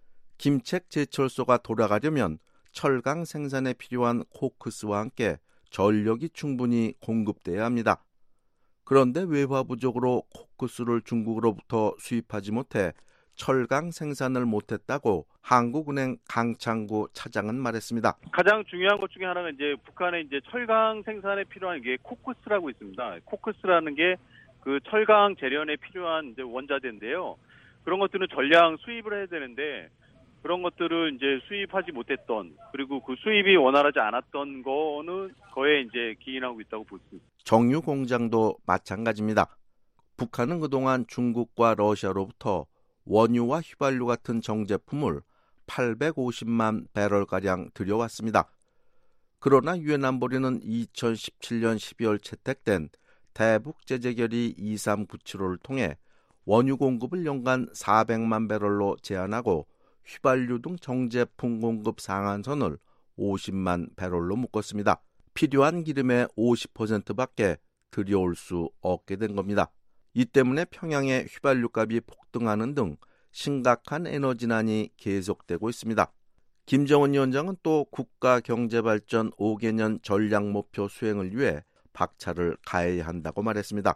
김책 제철소가 돌아가려면 철강 생산에 필요한 코크스와 함께 전력이 충분히 공급돼야 합니다. 그런데 외화 부족으로 코크스를 중국으로부터 수입하지 못해 철강 생산을 못했다고 한국은행 강창구 차장은 말했습니다. 가장 중요한 것 중에 하나가 이제 북한의 이제 철강 생산에 필요한 게 코크스라고 있습니다. 코크스라는 게 그 철강 재련에 필요한 이제 원자재인데요. 그런 것들은 전량 수입을 해야 되는데 그런 것들을 이제 수입하지 못했던 그리고 그 수입이 원활하지 않았던 거는 거에 이제 기인하고 있다고 볼 수 있습니다. 정유 공장도 마찬가지입니다. 북한은 그동안 중국과 러시아로부터 원유와 휘발유 같은 정제품을 팔백오십만 배럴가량 들여왔습니다. 그러나 유엔 안보리는 이천십칠 년 십이월 채택된 대북 제재 결의 이삼구칠오를 통해 원유 공급을 연간 사백만 배럴로 제한하고 휘발유 등 정제품 공급 상한선을 오십만 배럴로 묶었습니다. 필요한 기름의 오십 퍼센트밖에 들여올 수 없게 된 겁니다. 이 때문에 평양의 휘발유 값이 폭등하는 등 심각한 에너지난이 계속되고 있습니다. 김정은 위원장은 또 국가경제발전 오 개년 전략목표 수행을 위해 박차를 가해야 한다고 말했습니다.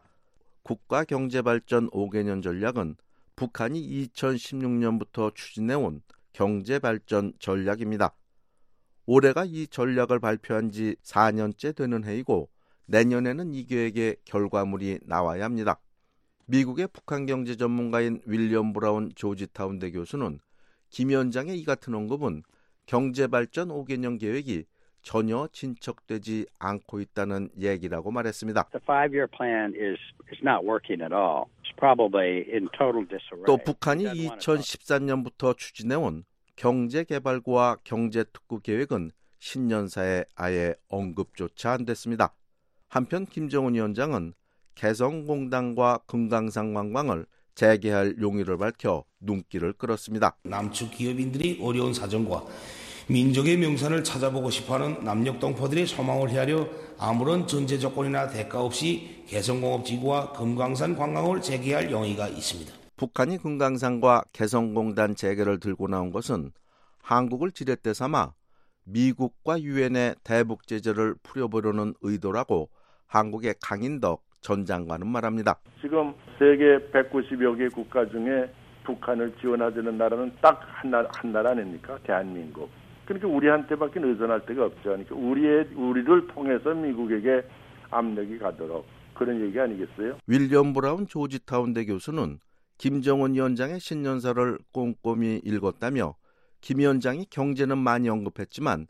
국가경제발전 오 개년 전략은 북한이 이천십육 년부터 추진해온 경제발전 전략입니다. 올해가 이 전략을 발표한 지 사 년째 되는 해이고 내년에는 이 계획의 결과물이 나와야 합니다. 미국의 북한 경제 전문가인 윌리엄 브라운 조지타운대 교수는 김 위원장의 이 같은 언급은 경제발전 오 개년 계획이 전혀 진척되지 않고 있다는 얘기라고 말했습니다. The five-year plan is is not working at all. It's probably in total disarray. 또 북한이 이천십사 년부터 추진해온 경제개발구와 경제특구 계획은 신년사에 아예 언급조차 안 됐습니다. 한편 김정은 위원장은 개성공단과 금강산 관광을 재개할 용의를 밝혀 눈길을 끌었습니다. 남측 기업인들이 어려운 사정과 민족의 명산을 찾아보고 싶어하는 남녘동포들의 소망을 헤아려 아무런 전제 조건이나 대가 없이 개성공업지구와 금강산 관광을 재개할 용의가 있습니다. 북한이 금강산과 개성공단 재개를 들고 나온 것은 한국을 지렛대 삼아 미국과 유엔의 대북 제재를 풀어보려는 의도라고 한국의 강인덕 전 장관은 말합니다. 지금 세계 백구십여 개 국가 중에 북한을 지원하자는 나라는 딱 한 나라, 한 나라 아닙니까? 대한민국. 그러니까 우리한테밖에 의존할 데가 없죠. 그러니까 우리의, 우리를 통해서 미국에게 압력이 가도록 그런 얘기 아니겠어요? 윌리엄 브라운 조지타운대 교수는 김정은 위원장의 신년사를 꼼꼼히 읽었다며 김 위원장이 경제는 많이 언급했지만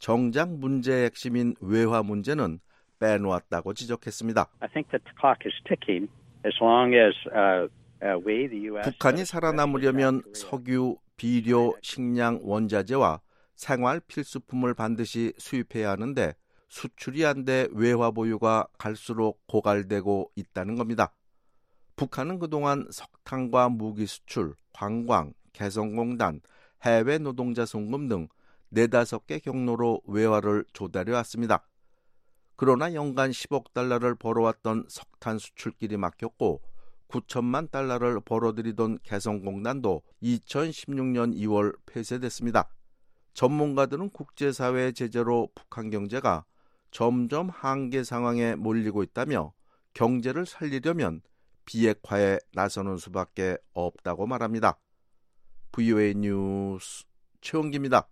정작 문제의 핵심인 외화 문제는 빼놓았다고 지적했습니다. I think that the clock is ticking as long as uh, uh, we, the U S. 북한이 살아남으려면 석유, 비료, 식량, 원자재와 생활 필수품을 반드시 수입해야 하는데 수출이 안 돼 외화 보유가 갈수록 고갈되고 있다는 겁니다. 북한은 그동안 석탄과 무기 수출, 관광, 개성공단, 해외 노동자 송금 등 네다섯 개 경로로 외화를 조달해 왔습니다. 그러나 연간 십억 달러를 벌어왔던 석탄 수출길이 막혔고 구천만 달러를 벌어들이던 개성공단도 이천십육 년 이월 폐쇄됐습니다. 전문가들은 국제사회의 제재로 북한 경제가 점점 한계 상황에 몰리고 있다며 경제를 살리려면 비핵화에 나서는 수밖에 없다고 말합니다. 브이오에이 뉴스 최원기입니다.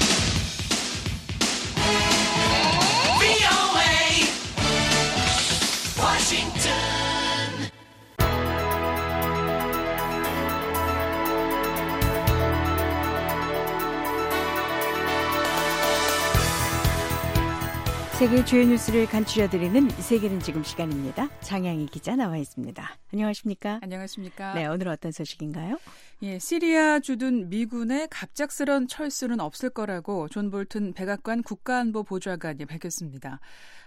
세계 주요 뉴스를 간추려드리는 세계는 지금 시간입니다. 장양희 기자 나와 있습니다. 안녕하십니까? 안녕하십니까? 네, 오늘 어떤 소식인가요? 예, 시리아 주둔 미군의 갑작스런 철수는 없을 거라고 존 볼튼 백악관 국가안보 보좌관이 밝혔습니다.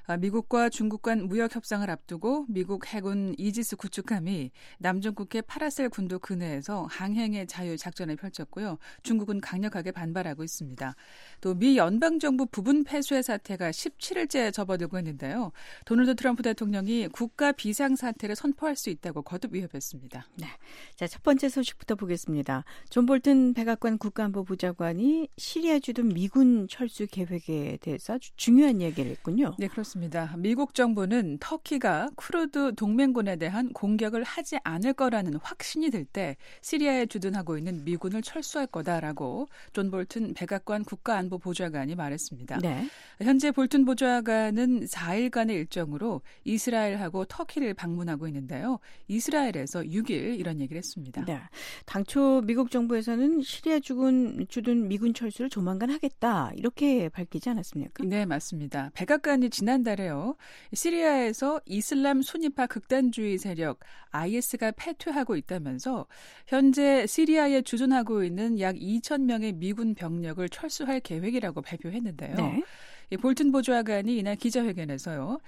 미국과 중국 간 무역 협상을 앞두고 미국 해군 이지스 구축함이 남중국해 파라셀 군도 근해에서 항행의 자유 작전을 펼쳤고요. 중국은 강력하게 반발하고 있습니다. 또 미 연방정부 부분 폐쇄 사태가 십칠 일째 접어들고 있는데요. 도널드 트럼프 대통령이 국가 비상사태를 선포할 수 있다고 거듭 위협했습니다. 네, 자, 첫 번째 소식부터 보겠습니다. 존 볼튼 백악관 국가안보 보좌관이 시리아 주둔 미군 철수 계획에 대해서 아주 중요한 얘기를 했군요. 네, 그렇습니다. 미국 정부는 터키가 쿠르드 동맹군에 대한 공격을 하지 않을 거라는 확신이 들 때 시리아에 주둔하고 있는 미군을 철수할 거다라고 존 볼튼 백악관 국가안보 보좌관이 말했습니다. 네. 현재 볼튼 보좌관은 사 일간의 일정으로 이스라엘하고 터키를 방문하고 있는데요. 이스라엘에서 육 일 이런 얘기를 했습니다. 네. 당초 미국 정부에서는 시리아 주둔, 주둔 미군 철수를 조만간 하겠다 이렇게 밝히지 않았습니까? 네, 맞습니다. 백악관이 지난달에요. 시리아에서 이슬람 순위파 극단주의 세력 아이에스가 패퇴하고 있다면서 현재 시리아에 주둔하고 있는 약 이천 명의 미군 병력을 철수할 계획이라고 발표했는데요. 네. 볼튼 보좌관이 이날 기자회견에서요.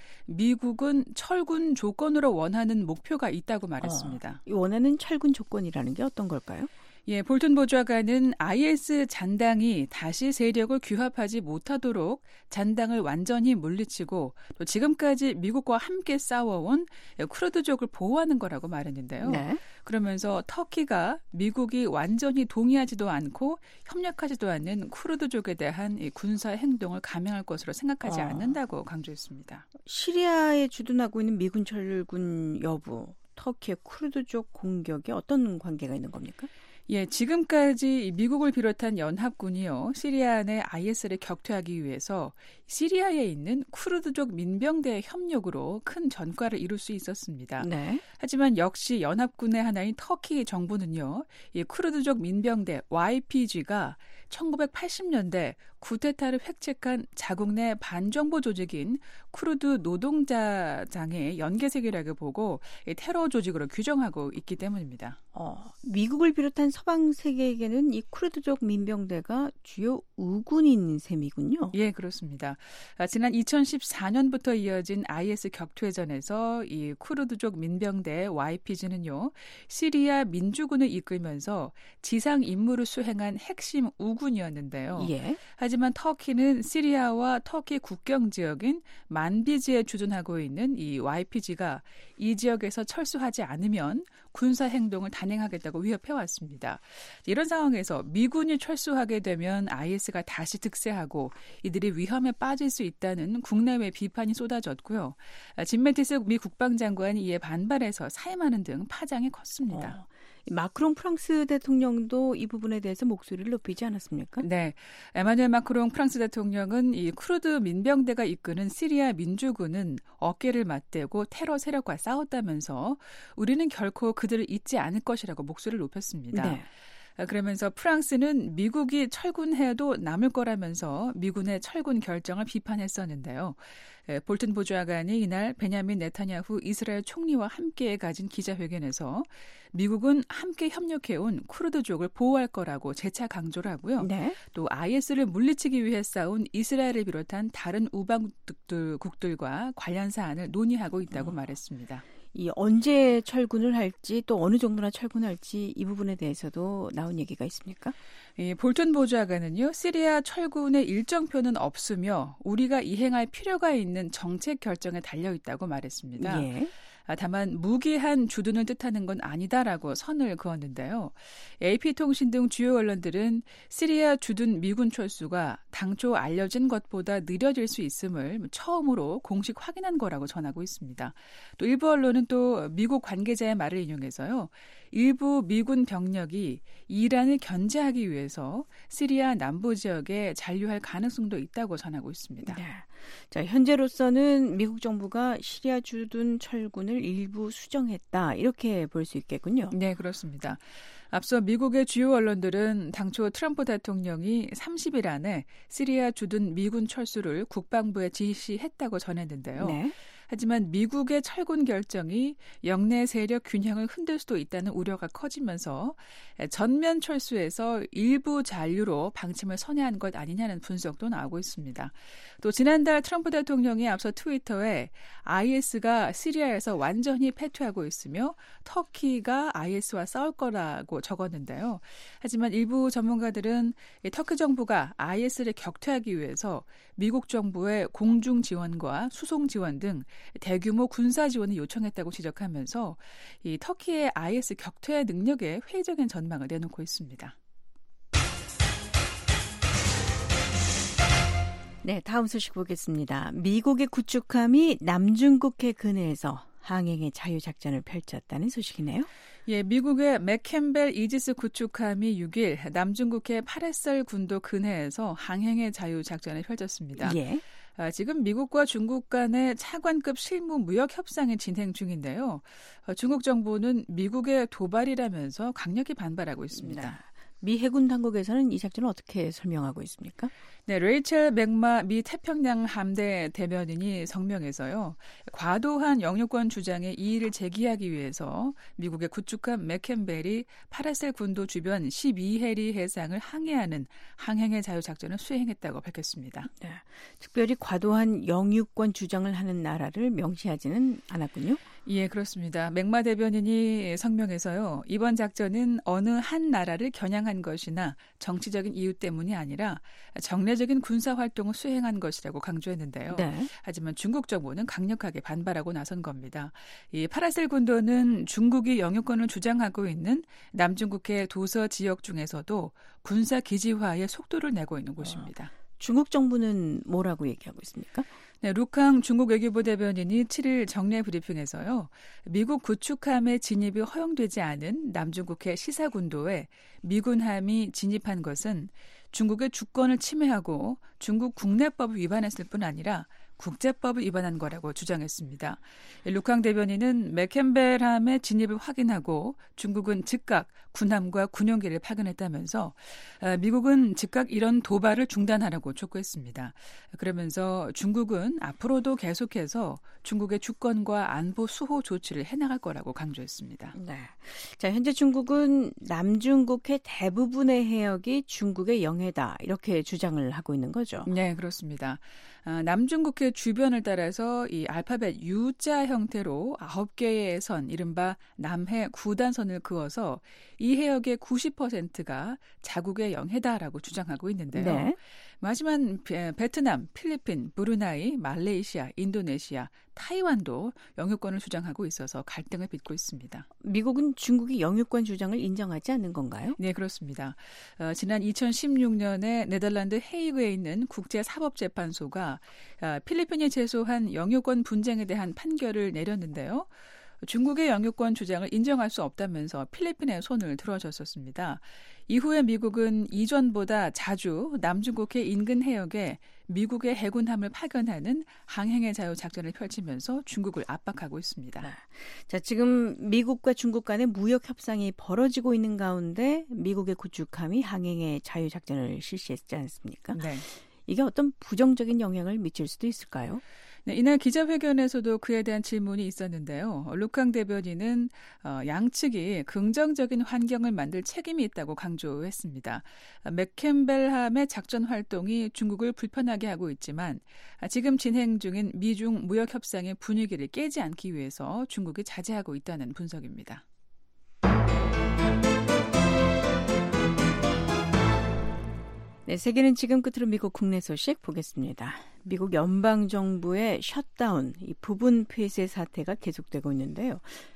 미국은 철군 조건으로 원하는 목표가 있다고 말했습니다. 어, 원하는 철군 조건이라는 게 어떤 걸까요? 예, 볼튼 보좌관은 아이에스 잔당이 다시 세력을 규합하지 못하도록 잔당을 완전히 물리치고 또 지금까지 미국과 함께 싸워온 쿠르드족을 보호하는 거라고 말했는데요. 네. 그러면서 터키가 미국이 완전히 동의하지도 않고 협력하지도 않는 쿠르드족에 대한 이 군사 행동을 감행할 것으로 생각하지 어. 않는다고 강조했습니다. 시리아에 주둔하고 있는 미군 철군 여부, 터키의 쿠르드족 공격에 어떤 관계가 있는 겁니까? 예, 지금까지 미국을 비롯한 연합군이요, 시리아 내 아이에스를 격퇴하기 위해서 시리아에 있는 쿠르드족 민병대의 협력으로 큰 전과를 이룰 수 있었습니다. 네. 하지만 역시 연합군의 하나인 터키 정부는요, 이 쿠르드족 민병대 와이피지가 천구백팔십 년대 쿠데타를 획책한 자국 내 반정부 조직인 쿠르드 노동자장의 연계세계라고 보고 테러 조직으로 규정하고 있기 때문입니다. 어, 미국을 비롯한 서방 세계에게는 이 쿠르드족 민병대가 주요 우군인 셈이군요. 예, 그렇습니다. 지난 이천십사 년부터 이어진 아이에스 격퇴전에서 이 쿠르드족 민병대 와이피지는요, 시리아 민주군을 이끌면서 지상 임무를 수행한 핵심 우군이었는데요. 예. 하지만 터키는 시리아와 터키 국경 지역인 만비지에 주둔하고 있는 이 와이피지가 이 지역에서 철수하지 않으면 군사 행동을 단행하겠다고 위협해왔습니다. 이런 상황에서 미군이 철수하게 되면 아이에스가 다시 득세하고 이들이 위험에 빠질 수 있다는 국내외 비판이 쏟아졌고요. 짐 매티스 미 국방장관이 이에 반발해서 사임하는 등 파장이 컸습니다. 어. 마크롱 프랑스 대통령도 이 부분에 대해서 목소리를 높이지 않았습니까? 네, 에마누엘 마크롱 프랑스 대통령은 이 쿠르드 민병대가 이끄는 시리아 민주군은 어깨를 맞대고 테러 세력과 싸웠다면서 우리는 결코 그들을 잊지 않을 것이라고 목소리를 높였습니다. 네. 그러면서 프랑스는 미국이 철군해도 남을 거라면서 미군의 철군 결정을 비판했었는데요. 볼튼 보좌관이 이날 베냐민 네타냐후 이스라엘 총리와 함께 가진 기자회견에서 미국은 함께 협력해온 쿠르드족을 보호할 거라고 재차 강조를 하고요. 네. 또 아이에스를 물리치기 위해 싸운 이스라엘을 비롯한 다른 우방국들과 관련 사안을 논의하고 있다고 음. 말했습니다. 이 언제 철군을 할지 또 어느 정도나 철군할지 이 부분에 대해서도 나온 얘기가 있습니까? 이 볼튼 보좌관은요. 시리아 철군의 일정표는 없으며 우리가 이행할 필요가 있는 정책 결정에 달려있다고 말했습니다. 예. 다만 무기한 주둔을 뜻하는 건 아니다라고 선을 그었는데요. 에이피통신 등 주요 언론들은 시리아 주둔 미군 철수가 당초 알려진 것보다 느려질 수 있음을 처음으로 공식 확인한 거라고 전하고 있습니다. 또 일부 언론은 또 미국 관계자의 말을 인용해서요. 일부 미군 병력이 이란을 견제하기 위해서 시리아 남부 지역에 잔류할 가능성도 있다고 전하고 있습니다. 네. 자, 현재로서는 미국 정부가 시리아 주둔 철군을 일부 수정했다. 이렇게 볼 수 있겠군요. 네, 그렇습니다. 앞서 미국의 주요 언론들은 당초 트럼프 대통령이 삼십 일 안에 시리아 주둔 미군 철수를 국방부에 지시했다고 전했는데요. 네. 하지만 미국의 철군 결정이 영내 세력 균형을 흔들 수도 있다는 우려가 커지면서 전면 철수에서 일부 잔류로 방침을 선회한 것 아니냐는 분석도 나오고 있습니다. 또 지난달 트럼프 대통령이 앞서 트위터에 아이에스가 시리아에서 완전히 패퇴하고 있으며 터키가 아이에스와 싸울 거라고 적었는데요. 하지만 일부 전문가들은 터키 정부가 아이에스를 격퇴하기 위해서 미국 정부의 공중 지원과 수송 지원 등 대규모 군사 지원을 요청했다고 지적하면서 이 터키의 아이에스 격퇴 능력에 회의적인 전망을 내놓고 있습니다. 네, 다음 소식 보겠습니다. 미국의 구축함이 남중국해 근해에서 항행의 자유작전을 펼쳤다는 소식이네요. 예, 미국의 맥캠벨 이지스 구축함이 육 일 남중국해 파레셀 군도 근해에서 항행의 자유작전을 펼쳤습니다. 예. 아, 지금 미국과 중국 간의 차관급 실무 무역 협상이 진행 중인데요. 어, 중국 정부는 미국의 도발이라면서 강력히 반발하고 있습니다. 네. 미 해군 당국에서는 이 작전을 어떻게 설명하고 있습니까? 네, 레이첼 맥마 미 태평양 함대 대변인이 성명에서요. 과도한 영유권 주장에 이의를 제기하기 위해서 미국의 구축함 맥캠벨이 파라셀 군도 주변 십이 해리 해상을 항해하는 항행의 자유작전을 수행했다고 밝혔습니다. 네, 특별히 과도한 영유권 주장을 하는 나라를 명시하지는 않았군요. 예, 그렇습니다. 맥마 대변인이 성명에서요. 이번 작전은 어느 한 나라를 겨냥한 것이나 정치적인 이유 때문이 아니라 정례적인 군사활동을 수행한 것이라고 강조했는데요. 네. 하지만 중국 정부는 강력하게 반발하고 나선 겁니다. 이 파라셀 군도는 중국이 영유권을 주장하고 있는 남중국해 도서 지역 중에서도 군사기지화의 속도를 내고 있는 곳입니다. 아, 중국 정부는 뭐라고 얘기하고 있습니까? 네, 루캉 중국 외교부 대변인이 칠 일 정례 브리핑에서요. 미국 구축함의 진입이 허용되지 않은 남중국해 시사군도에 미군함이 진입한 것은 중국의 주권을 침해하고 중국 국내법을 위반했을 뿐 아니라 국제법을 위반한 거라고 주장했습니다. 루캉 대변인은 맥캠벨함의 진입을 확인하고 중국은 즉각 군함과 군용기를 파견했다면서 미국은 즉각 이런 도발을 중단하라고 촉구했습니다. 그러면서 중국은 앞으로도 계속해서 중국의 주권과 안보 수호 조치를 해나갈 거라고 강조했습니다. 네. 자, 현재 중국은 남중국해 대부분의 해역이 중국의 영해다 이렇게 주장을 하고 있는 거죠. 네, 그렇습니다. 남중국해 주변을 따라서 이 알파벳 U자 형태로 아홉 개의 선, 이른바 남해 구단선을 그어서 이 해역의 구십 퍼센트가 자국의 영해다라고 주장하고 있는데요. 네. 하지만 베트남, 필리핀, 브루나이, 말레이시아, 인도네시아, 타이완도 영유권을 주장하고 있어서 갈등을 빚고 있습니다. 미국은 중국이 영유권 주장을 인정하지 않는 건가요? 네, 그렇습니다. 어, 지난 이천십육 년에 네덜란드 헤이그에 있는 국제사법재판소가 어, 필리핀이 제소한 영유권 분쟁에 대한 판결을 내렸는데요. 중국의 영유권 주장을 인정할 수 없다면서 필리핀에 손을 들어줬었습니다. 이후에 미국은 이전보다 자주 남중국해 인근 해역에 미국의 해군함을 파견하는 항행의 자유 작전을 펼치면서 중국을 압박하고 있습니다. 네. 자, 지금 미국과 중국 간의 무역 협상이 벌어지고 있는 가운데 미국의 구축함이 항행의 자유 작전을 실시했지 않습니까? 네. 이게 어떤 부정적인 영향을 미칠 수도 있을까요? 네, 이날 기자회견에서도 그에 대한 질문이 있었는데요. 루캉 대변인은 어, 양측이 긍정적인 환경을 만들 책임이 있다고 강조했습니다. 맥캠벨함의 작전 활동이 중국을 불편하게 하고 있지만 지금 진행 중인 미중 무역 협상의 분위기를 깨지 않기 위해서 중국이 자제하고 있다는 분석입니다. 네, 세계는 지금 끝으로 미국 국내 소식 보겠습니다. 미국 연방정부의 셧다운, 이 부분 폐쇄 사태가 계속되고 있는데요.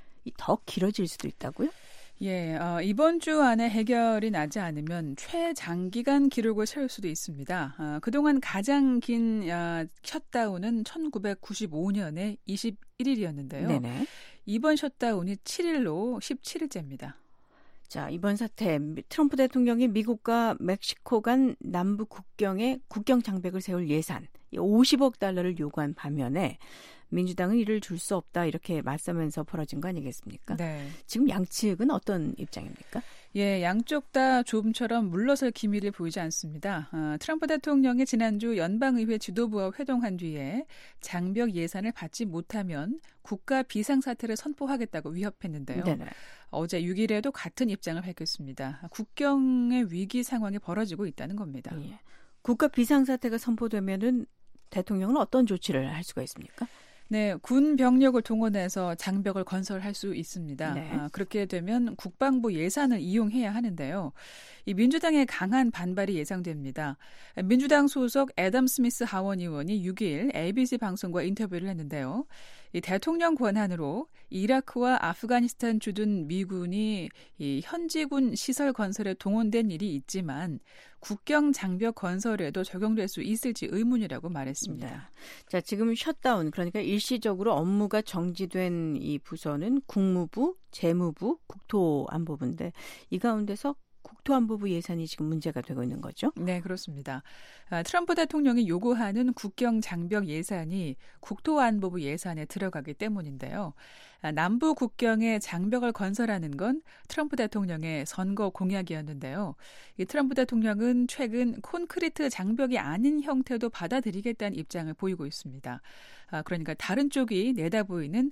더 길어질 수도 있다고요? 예, 어, 이번 주 안에 해결이 나지 않으면 최장기간 기록을 세울 수도 있습니다. 어, 그동안 가장 긴 어, 셧다운은 천구백구십오 년에 이십일 일이었는데요. 네네. 이번 셧다운이 칠 일로 십칠 일째입니다. 자, 이번 사태, 트럼프 대통령이 미국과 멕시코 간 남부 국경에 국경 장벽을 세울 예산 오십억 달러를 요구한 반면에 민주당은 이를 줄 수 없다 이렇게 맞서면서 벌어진 거 아니겠습니까? 네. 지금 양측은 어떤 입장입니까? 예, 양쪽 다 조금처럼 물러설 기미를 보이지 않습니다. 어, 트럼프 대통령이 지난주 연방의회 지도부와 회동한 뒤에 장벽 예산을 받지 못하면 국가 비상사태를 선포하겠다고 위협했는데요. 네네. 어제 육 일에도 같은 입장을 밝혔습니다. 국경의 위기 상황이 벌어지고 있다는 겁니다. 예. 국가 비상사태가 선포되면은 대통령은 어떤 조치를 할 수가 있습니까? 네, 군 병력을 동원해서 장벽을 건설할 수 있습니다. 네. 아, 그렇게 되면 국방부 예산을 이용해야 하는데요. 이 민주당의 강한 반발이 예상됩니다. 민주당 소속 애덤 스미스 하원 의원이 육 일 에이비씨 방송과 인터뷰를 했는데요. 이 대통령 권한으로 이라크와 아프가니스탄 주둔 미군이 이 현지군 시설 건설에 동원된 일이 있지만 국경 장벽 건설에도 적용될 수 있을지 의문이라고 말했습니다. 네. 자, 지금 셧다운, 그러니까 일시적으로 업무가 정지된 이 부서는 국무부, 재무부, 국토안보부인데 이 가운데서 국토안보부 예산이 지금 문제가 되고 있는 거죠? 네, 그렇습니다. 아, 트럼프 대통령이 요구하는 국경 장벽 예산이 국토안보부 예산에 들어가기 때문인데요. 아, 남부 국경에 장벽을 건설하는 건 트럼프 대통령의 선거 공약이었는데요. 이 트럼프 대통령은 최근 콘크리트 장벽이 아닌 형태도 받아들이겠다는 입장을 보이고 있습니다. 아, 그러니까 다른 쪽이 내다보이는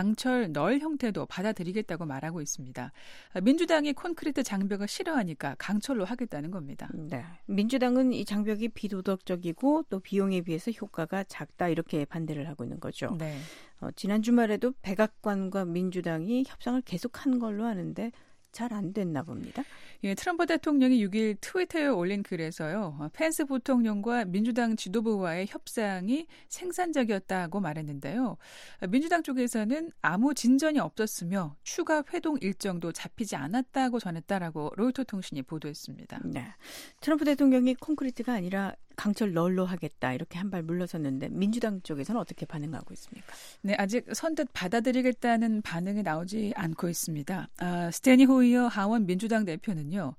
강철 널 형태도 받아들이겠다고 말하고 있습니다. 아, 민주당이 콘크리트 장벽을 싫어하니까 강철로 하겠다는 겁니다. 네, 민주당은 이 장벽이 비도덕적이고 또 비용에 비해서 효과가 작다 이렇게 반대를 하고 있는 거죠. 네. 어, 지난 주말에도 백악관과 민주당이 협상을 계속한 걸로 아는데 잘 안 됐나 봅니다. 예, 트럼프 대통령이 육 일 트위터에 올린 글에서요. 펜스 부통령과 민주당 지도부와의 협상이 생산적이었다고 말했는데요. 민주당 쪽에서는 아무 진전이 없었으며 추가 회동 일정도 잡히지 않았다고 전했다라고 로이터 통신이 보도했습니다. 네, 트럼프 대통령이 콘크리트가 아니라 강철 널로 하겠다 이렇게 한 발 물러섰는데 민주당 쪽에서는 어떻게 반응하고 있습니까? 네, 아직 선뜻 받아들이겠다는 반응이 나오지 않고 있습니다. 아, 스테니 호이어 하원 민주당 대표는요.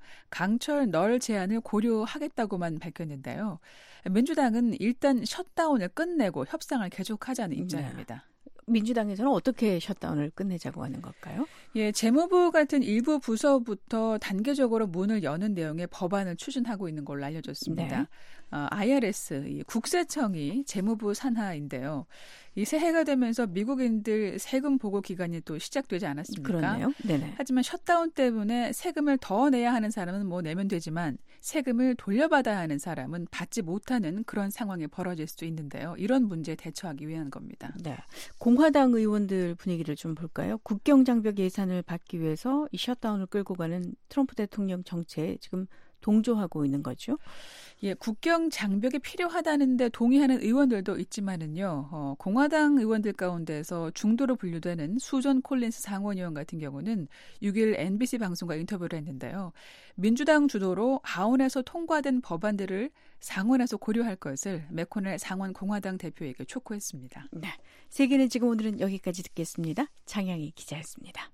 강철 널 제안을 고려하겠다고만 밝혔는데요. 민주당은 일단 셧다운을 끝내고 협상을 계속하자는 입장입니다. 네. 민주당에서는 어떻게 셧다운을 끝내자고 하는 걸까요? 예, 재무부 같은 일부 부서부터 단계적으로 문을 여는 내용의 법안을 추진하고 있는 걸로 알려졌습니다. 네. 어, 아이알에스, 이 국세청이 재무부 산하인데요. 이 새해가 되면서 미국인들 세금 보고 기간이 또 시작되지 않았습니까? 그렇네요. 네네. 하지만 셧다운 때문에 세금을 더 내야 하는 사람은 뭐 내면 되지만 세금을 돌려받아야 하는 사람은 받지 못하는 그런 상황이 벌어질 수도 있는데요. 이런 문제에 대처하기 위한 겁니다. 네, 공화당 의원들 분위기를 좀 볼까요? 국경 장벽 예산을 받기 위해서 이 셧다운을 끌고 가는 트럼프 대통령 정책에 지금 동조하고 있는 거죠. 예, 국경 장벽이 필요하다는데 동의하는 의원들도 있지만은요, 어, 공화당 의원들 가운데서 중도로 분류되는 수전 콜린스 상원 의원 같은 경우는 육 일 엠비씨 방송과 인터뷰를 했는데요. 민주당 주도로 하원에서 통과된 법안들을 상원에서 고려할 것을 맥코넬 상원 공화당 대표에게 촉구했습니다. 네, 세계는 지금 오늘은 여기까지 듣겠습니다. 장양희 기자였습니다.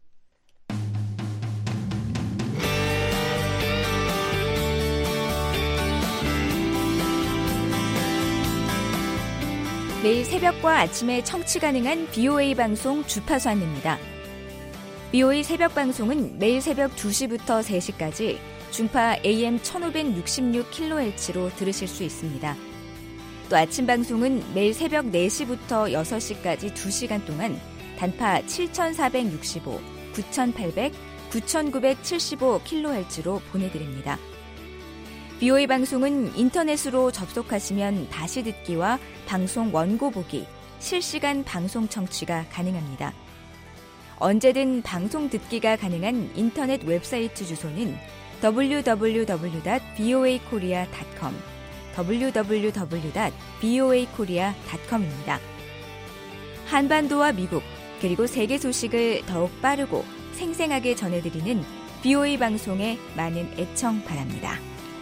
매일 새벽과 아침에 청취 가능한 비오에이 방송 주파수 안내입니다. 비오에이 새벽 방송은 매일 새벽 두 시부터 세 시까지 중파 에이엠 천오백육십육 킬로헤르츠로 들으실 수 있습니다. 또 아침 방송은 매일 새벽 네 시부터 여섯 시까지 두 시간 동안 단파 칠천사백육십오, 구천팔백, 구천구백칠십오 킬로헤르츠로 보내드립니다. 비오에이 방송은 인터넷으로 접속하시면 다시 듣기와 방송 원고 보기, 실시간 방송 청취가 가능합니다. 언제든 방송 듣기가 가능한 인터넷 웹사이트 주소는 더블유 더블유 더블유 닷 비오에이 코리아 닷 컴, 더블유 더블유 더블유 닷 비오에이 코리아 닷 컴입니다. 한반도와 미국, 그리고 세계 소식을 더욱 빠르고 생생하게 전해드리는 비오에이 방송에 많은 애청 바랍니다.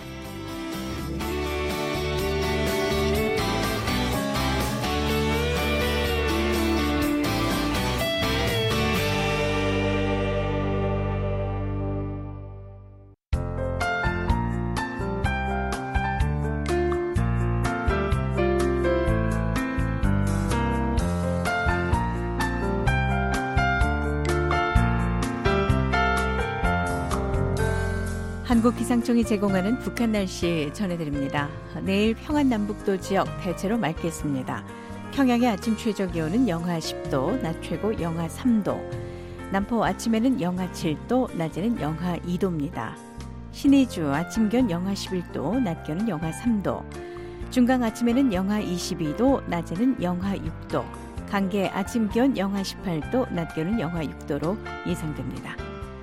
한국기상청이 제공하는 북한 날씨 전해드립니다. 내일 평안남북도 지역 대체로 맑겠습니다. 평양의 아침 최저 기온은 영하 십 도, 낮 최고 영하 삼 도. 남포 아침에는 영하 칠 도, 낮에는 영하 이 도입니다. 신의주 아침 기온 영하 십일 도, 낮 기온은 영하 삼 도. 중강 아침에는 영하 이십이 도, 낮에는 영하 육 도. 강계 아침 기온 영하 십팔 도, 낮 기온은 영하 육 도로 예상됩니다.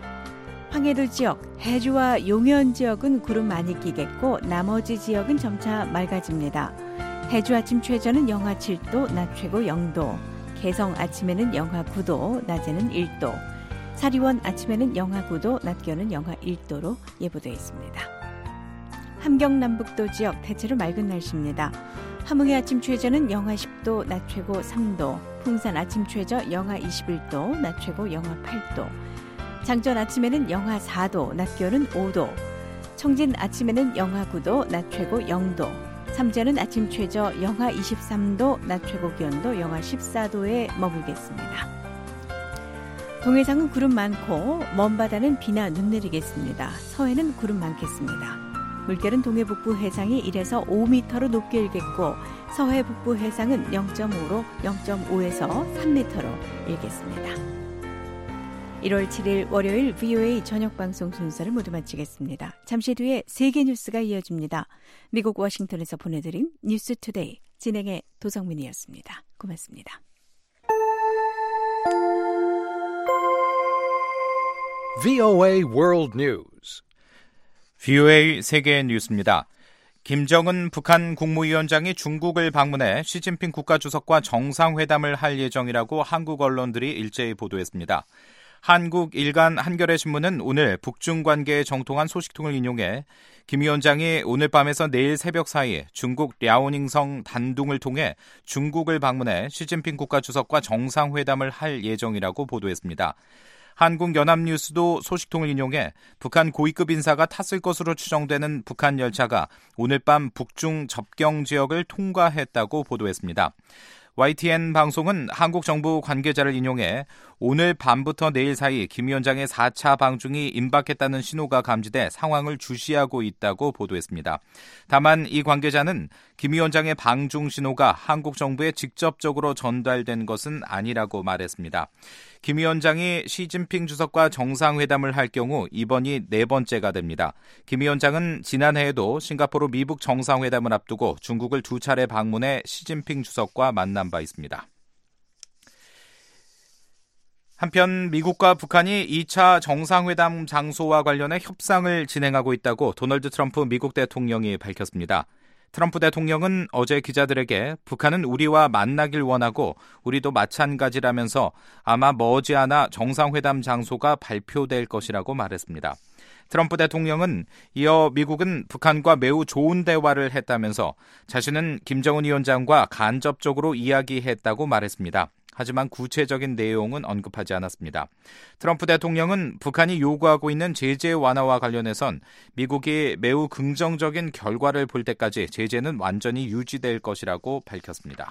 황해도 지역, 해주와 용현 지역은 구름 많이 끼겠고 나머지 지역은 점차 맑아집니다. 해주 아침 최저는 영하 칠 도, 낮 최고 영 도. 개성 아침에는 영하 구 도, 낮에는 일 도. 사리원 아침에는 영하 구 도, 낮 기온은 영하 일 도로 예보되어 있습니다. 함경 남북도 지역 대체로 맑은 날씨입니다. 함흥의 아침 최저는 영하 십 도, 낮 최고 삼 도. 풍산 아침 최저 영하 이십일 도, 낮 최고 영하 팔 도. 장전 아침에는 영하 사 도, 낮 기온은 오 도. 청진 아침에는 영하 구 도, 낮 최고 영 도. 삼전은 아침 최저 영하 이십삼 도, 낮 최고 기온도 영하 십사 도에 머물겠습니다. 동해상은 구름 많고 먼 바다는 비나 눈 내리겠습니다. 서해는 구름 많겠습니다. 물결은 동해 북부 해상이 일에서 오 미터로 높게 일겠고 서해 북부 해상은 영 점 오로 영 점 오에서 삼 미터로 일겠습니다. 일월 칠일 월요일 비오에이 저녁 방송 순서를 모두 마치겠습니다. 잠시 뒤에 세계 뉴스가 이어집니다. 미국 워싱턴에서 보내드린 뉴스 투데이 진행의 도성민이었습니다. 고맙습니다. 브이오에이 World News. 브이오에이 세계 뉴스입니다. 김정은 북한 국무위원장이 중국을 방문해 시진핑 국가주석과 정상회담을 할 예정이라고 한국 언론들이 일제히 보도했습니다. 한국 일간 한겨레 신문은 오늘 북중 관계에 정통한 소식통을 인용해 김 위원장이 오늘 밤에서 내일 새벽 사이 중국 랴오닝성 단둥을 통해 중국을 방문해 시진핑 국가주석과 정상회담을 할 예정이라고 보도했습니다. 한국연합뉴스도 소식통을 인용해 북한 고위급 인사가 탔을 것으로 추정되는 북한 열차가 오늘 밤 북중 접경 지역을 통과했다고 보도했습니다. 와이티엔 방송은 한국 정부 관계자를 인용해 오늘 밤부터 내일 사이 김 위원장의 사 차 방중이 임박했다는 신호가 감지돼 상황을 주시하고 있다고 보도했습니다. 다만 이 관계자는 김 위원장의 방중 신호가 한국 정부에 직접적으로 전달된 것은 아니라고 말했습니다. 김 위원장이 시진핑 주석과 정상회담을 할 경우 이번이 네 번째가 됩니다. 김 위원장은 지난해에도 싱가포르 미북 정상회담을 앞두고 중국을 두 차례 방문해 시진핑 주석과 만난 바 있습니다. 한편 미국과 북한이 이 차 정상회담 장소와 관련해 협상을 진행하고 있다고 도널드 트럼프 미국 대통령이 밝혔습니다. 트럼프 대통령은 어제 기자들에게 북한은 우리와 만나길 원하고 우리도 마찬가지라면서 아마 머지않아 정상회담 장소가 발표될 것이라고 말했습니다. 트럼프 대통령은 이어 미국은 북한과 매우 좋은 대화를 했다면서 자신은 김정은 위원장과 간접적으로 이야기했다고 말했습니다. 하지만 구체적인 내용은 언급하지 않았습니다. 트럼프 대통령은 북한이 요구하고 있는 제재 완화와 관련해선 미국이 매우 긍정적인 결과를 볼 때까지 제재는 완전히 유지될 것이라고 밝혔습니다.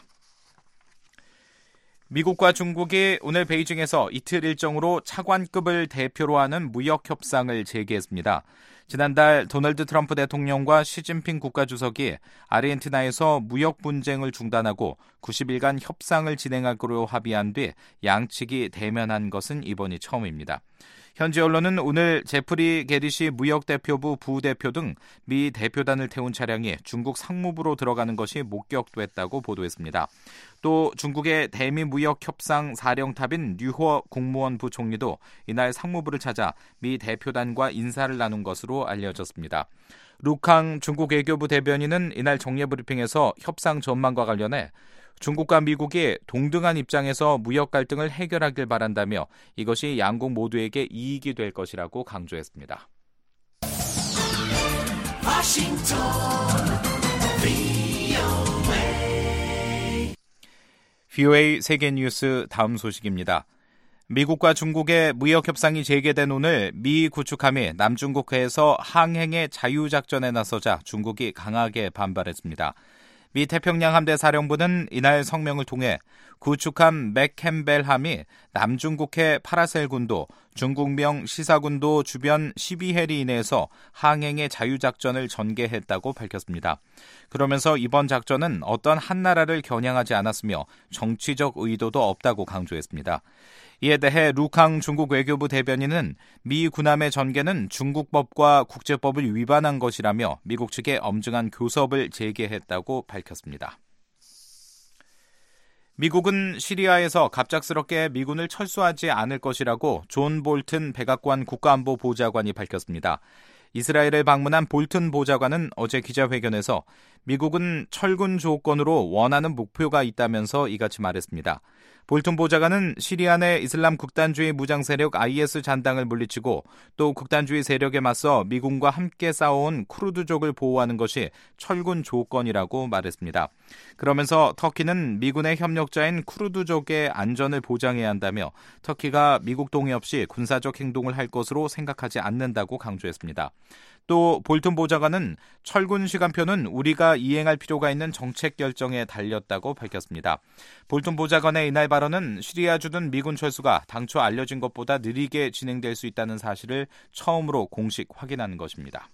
미국과 중국이 오늘 베이징에서 이틀 일정으로 차관급을 대표로 하는 무역 협상을 재개했습니다. 지난달 도널드 트럼프 대통령과 시진핑 국가주석이 아르헨티나에서 무역 분쟁을 중단하고 구십 일간 협상을 진행하기로 합의한 뒤 양측이 대면한 것은 이번이 처음입니다. 현지 언론은 오늘 제프리 게리시 무역대표부 부대표 등 미 대표단을 태운 차량이 중국 상무부로 들어가는 것이 목격됐다고 보도했습니다. 또 중국의 대미무역협상 사령탑인 류호 국무원 부총리도 이날 상무부를 찾아 미 대표단과 인사를 나눈 것으로 알려졌습니다. 루캉 중국 외교부 대변인은 이날 정례브리핑에서 협상 전망과 관련해 중국과 미국이 동등한 입장에서 무역 갈등을 해결하길 바란다며 이것이 양국 모두에게 이익이 될 것이라고 강조했습니다. 워싱턴 브이오에이 세계 뉴스 다음 소식입니다. 미국과 중국의 무역 협상이 재개된 오늘 미 구축함이 남중국해에서 항행의 자유작전에 나서자 중국이 강하게 반발했습니다. 미 태평양 함대 사령부는 이날 성명을 통해 구축함 맥캠벨함이 남중국해 파라셀 군도, 중국명 시사군도 주변 십이 해리 이내에서 항행의 자유작전을 전개했다고 밝혔습니다. 그러면서 이번 작전은 어떤 한 나라를 겨냥하지 않았으며 정치적 의도도 없다고 강조했습니다. 이에 대해 루캉 중국 외교부 대변인은 미 군함의 전개는 중국법과 국제법을 위반한 것이라며 미국 측에 엄중한 교섭을 제기했다고 밝혔습니다. 미국은 시리아에서 갑작스럽게 미군을 철수하지 않을 것이라고 존 볼튼 백악관 국가안보보좌관이 밝혔습니다. 이스라엘을 방문한 볼튼 보좌관은 어제 기자회견에서 미국은 철군 조건으로 원하는 목표가 있다면서 이같이 말했습니다. 볼튼 보좌관은 시리아 내 이슬람 극단주의 무장 세력 아이에스 잔당을 물리치고 또 극단주의 세력에 맞서 미군과 함께 싸워온 쿠르드족을 보호하는 것이 철군 조건이라고 말했습니다. 그러면서 터키는 미군의 협력자인 쿠르드족의 안전을 보장해야 한다며 터키가 미국 동의 없이 군사적 행동을 할 것으로 생각하지 않는다고 강조했습니다. 또 볼튼 보좌관은 철군 시간표는 우리가 이행할 필요가 있는 정책 결정에 달렸다고 밝혔습니다. 볼튼 보좌관의 이날 발언은 시리아 주둔 미군 철수가 당초 알려진 것보다 느리게 진행될 수 있다는 사실을 처음으로 공식 확인하는 것입니다.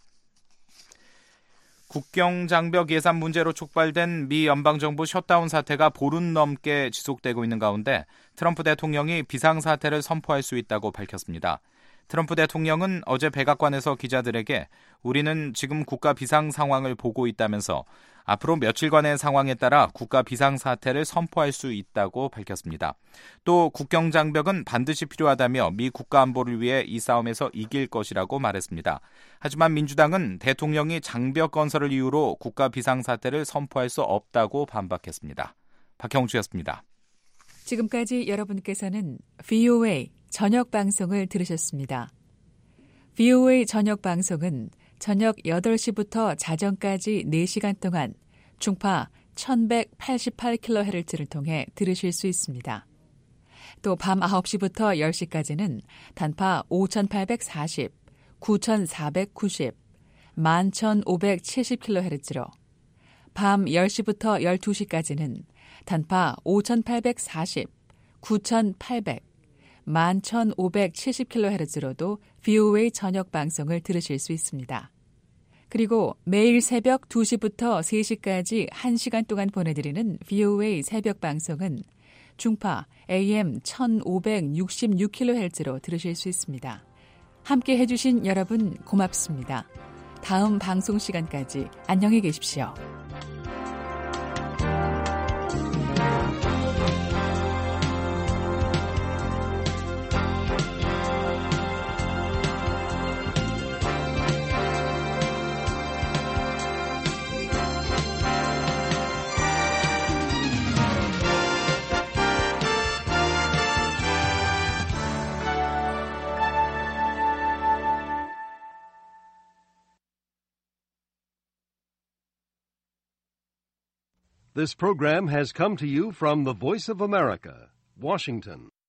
국경 장벽 예산 문제로 촉발된 미 연방정부 셧다운 사태가 보름 넘게 지속되고 있는 가운데 트럼프 대통령이 비상사태를 선포할 수 있다고 밝혔습니다. 트럼프 대통령은 어제 백악관에서 기자들에게 우리는 지금 국가 비상 상황을 보고 있다면서 앞으로 며칠간의 상황에 따라 국가 비상사태를 선포할 수 있다고 밝혔습니다. 또 국경 장벽은 반드시 필요하다며 미 국가 안보를 위해 이 싸움에서 이길 것이라고 말했습니다. 하지만 민주당은 대통령이 장벽 건설을 이유로 국가 비상사태를 선포할 수 없다고 반박했습니다. 박형주였습니다. 지금까지 여러분께서는 브이오에이 저녁 방송을 들으셨습니다. 브이오에이 저녁 방송은 저녁 여덟 시부터 자정까지 네 시간 동안 중파 천백팔십팔 킬로헤르츠를 통해 들으실 수 있습니다. 또 밤 아홉 시부터 열 시까지는 단파 오천팔백사십, 구천사백구십, 만 천오백칠십 킬로헤르츠로 밤 열 시부터 열두 시까지는 단파 오천팔백사십, 구천팔백, 만 천오백칠십 킬로헤르츠로도 브이오에이 저녁 방송을 들으실 수 있습니다. 그리고 매일 새벽 두 시부터 세 시까지 한 시간 동안 보내드리는 브이오에이 새벽 방송은 중파 에이엠 천오백육십육 킬로헤르츠로 들으실 수 있습니다. 함께 해주신 여러분 고맙습니다. 다음 방송 시간까지 안녕히 계십시오. This program has come to you from the Voice of America, Washington.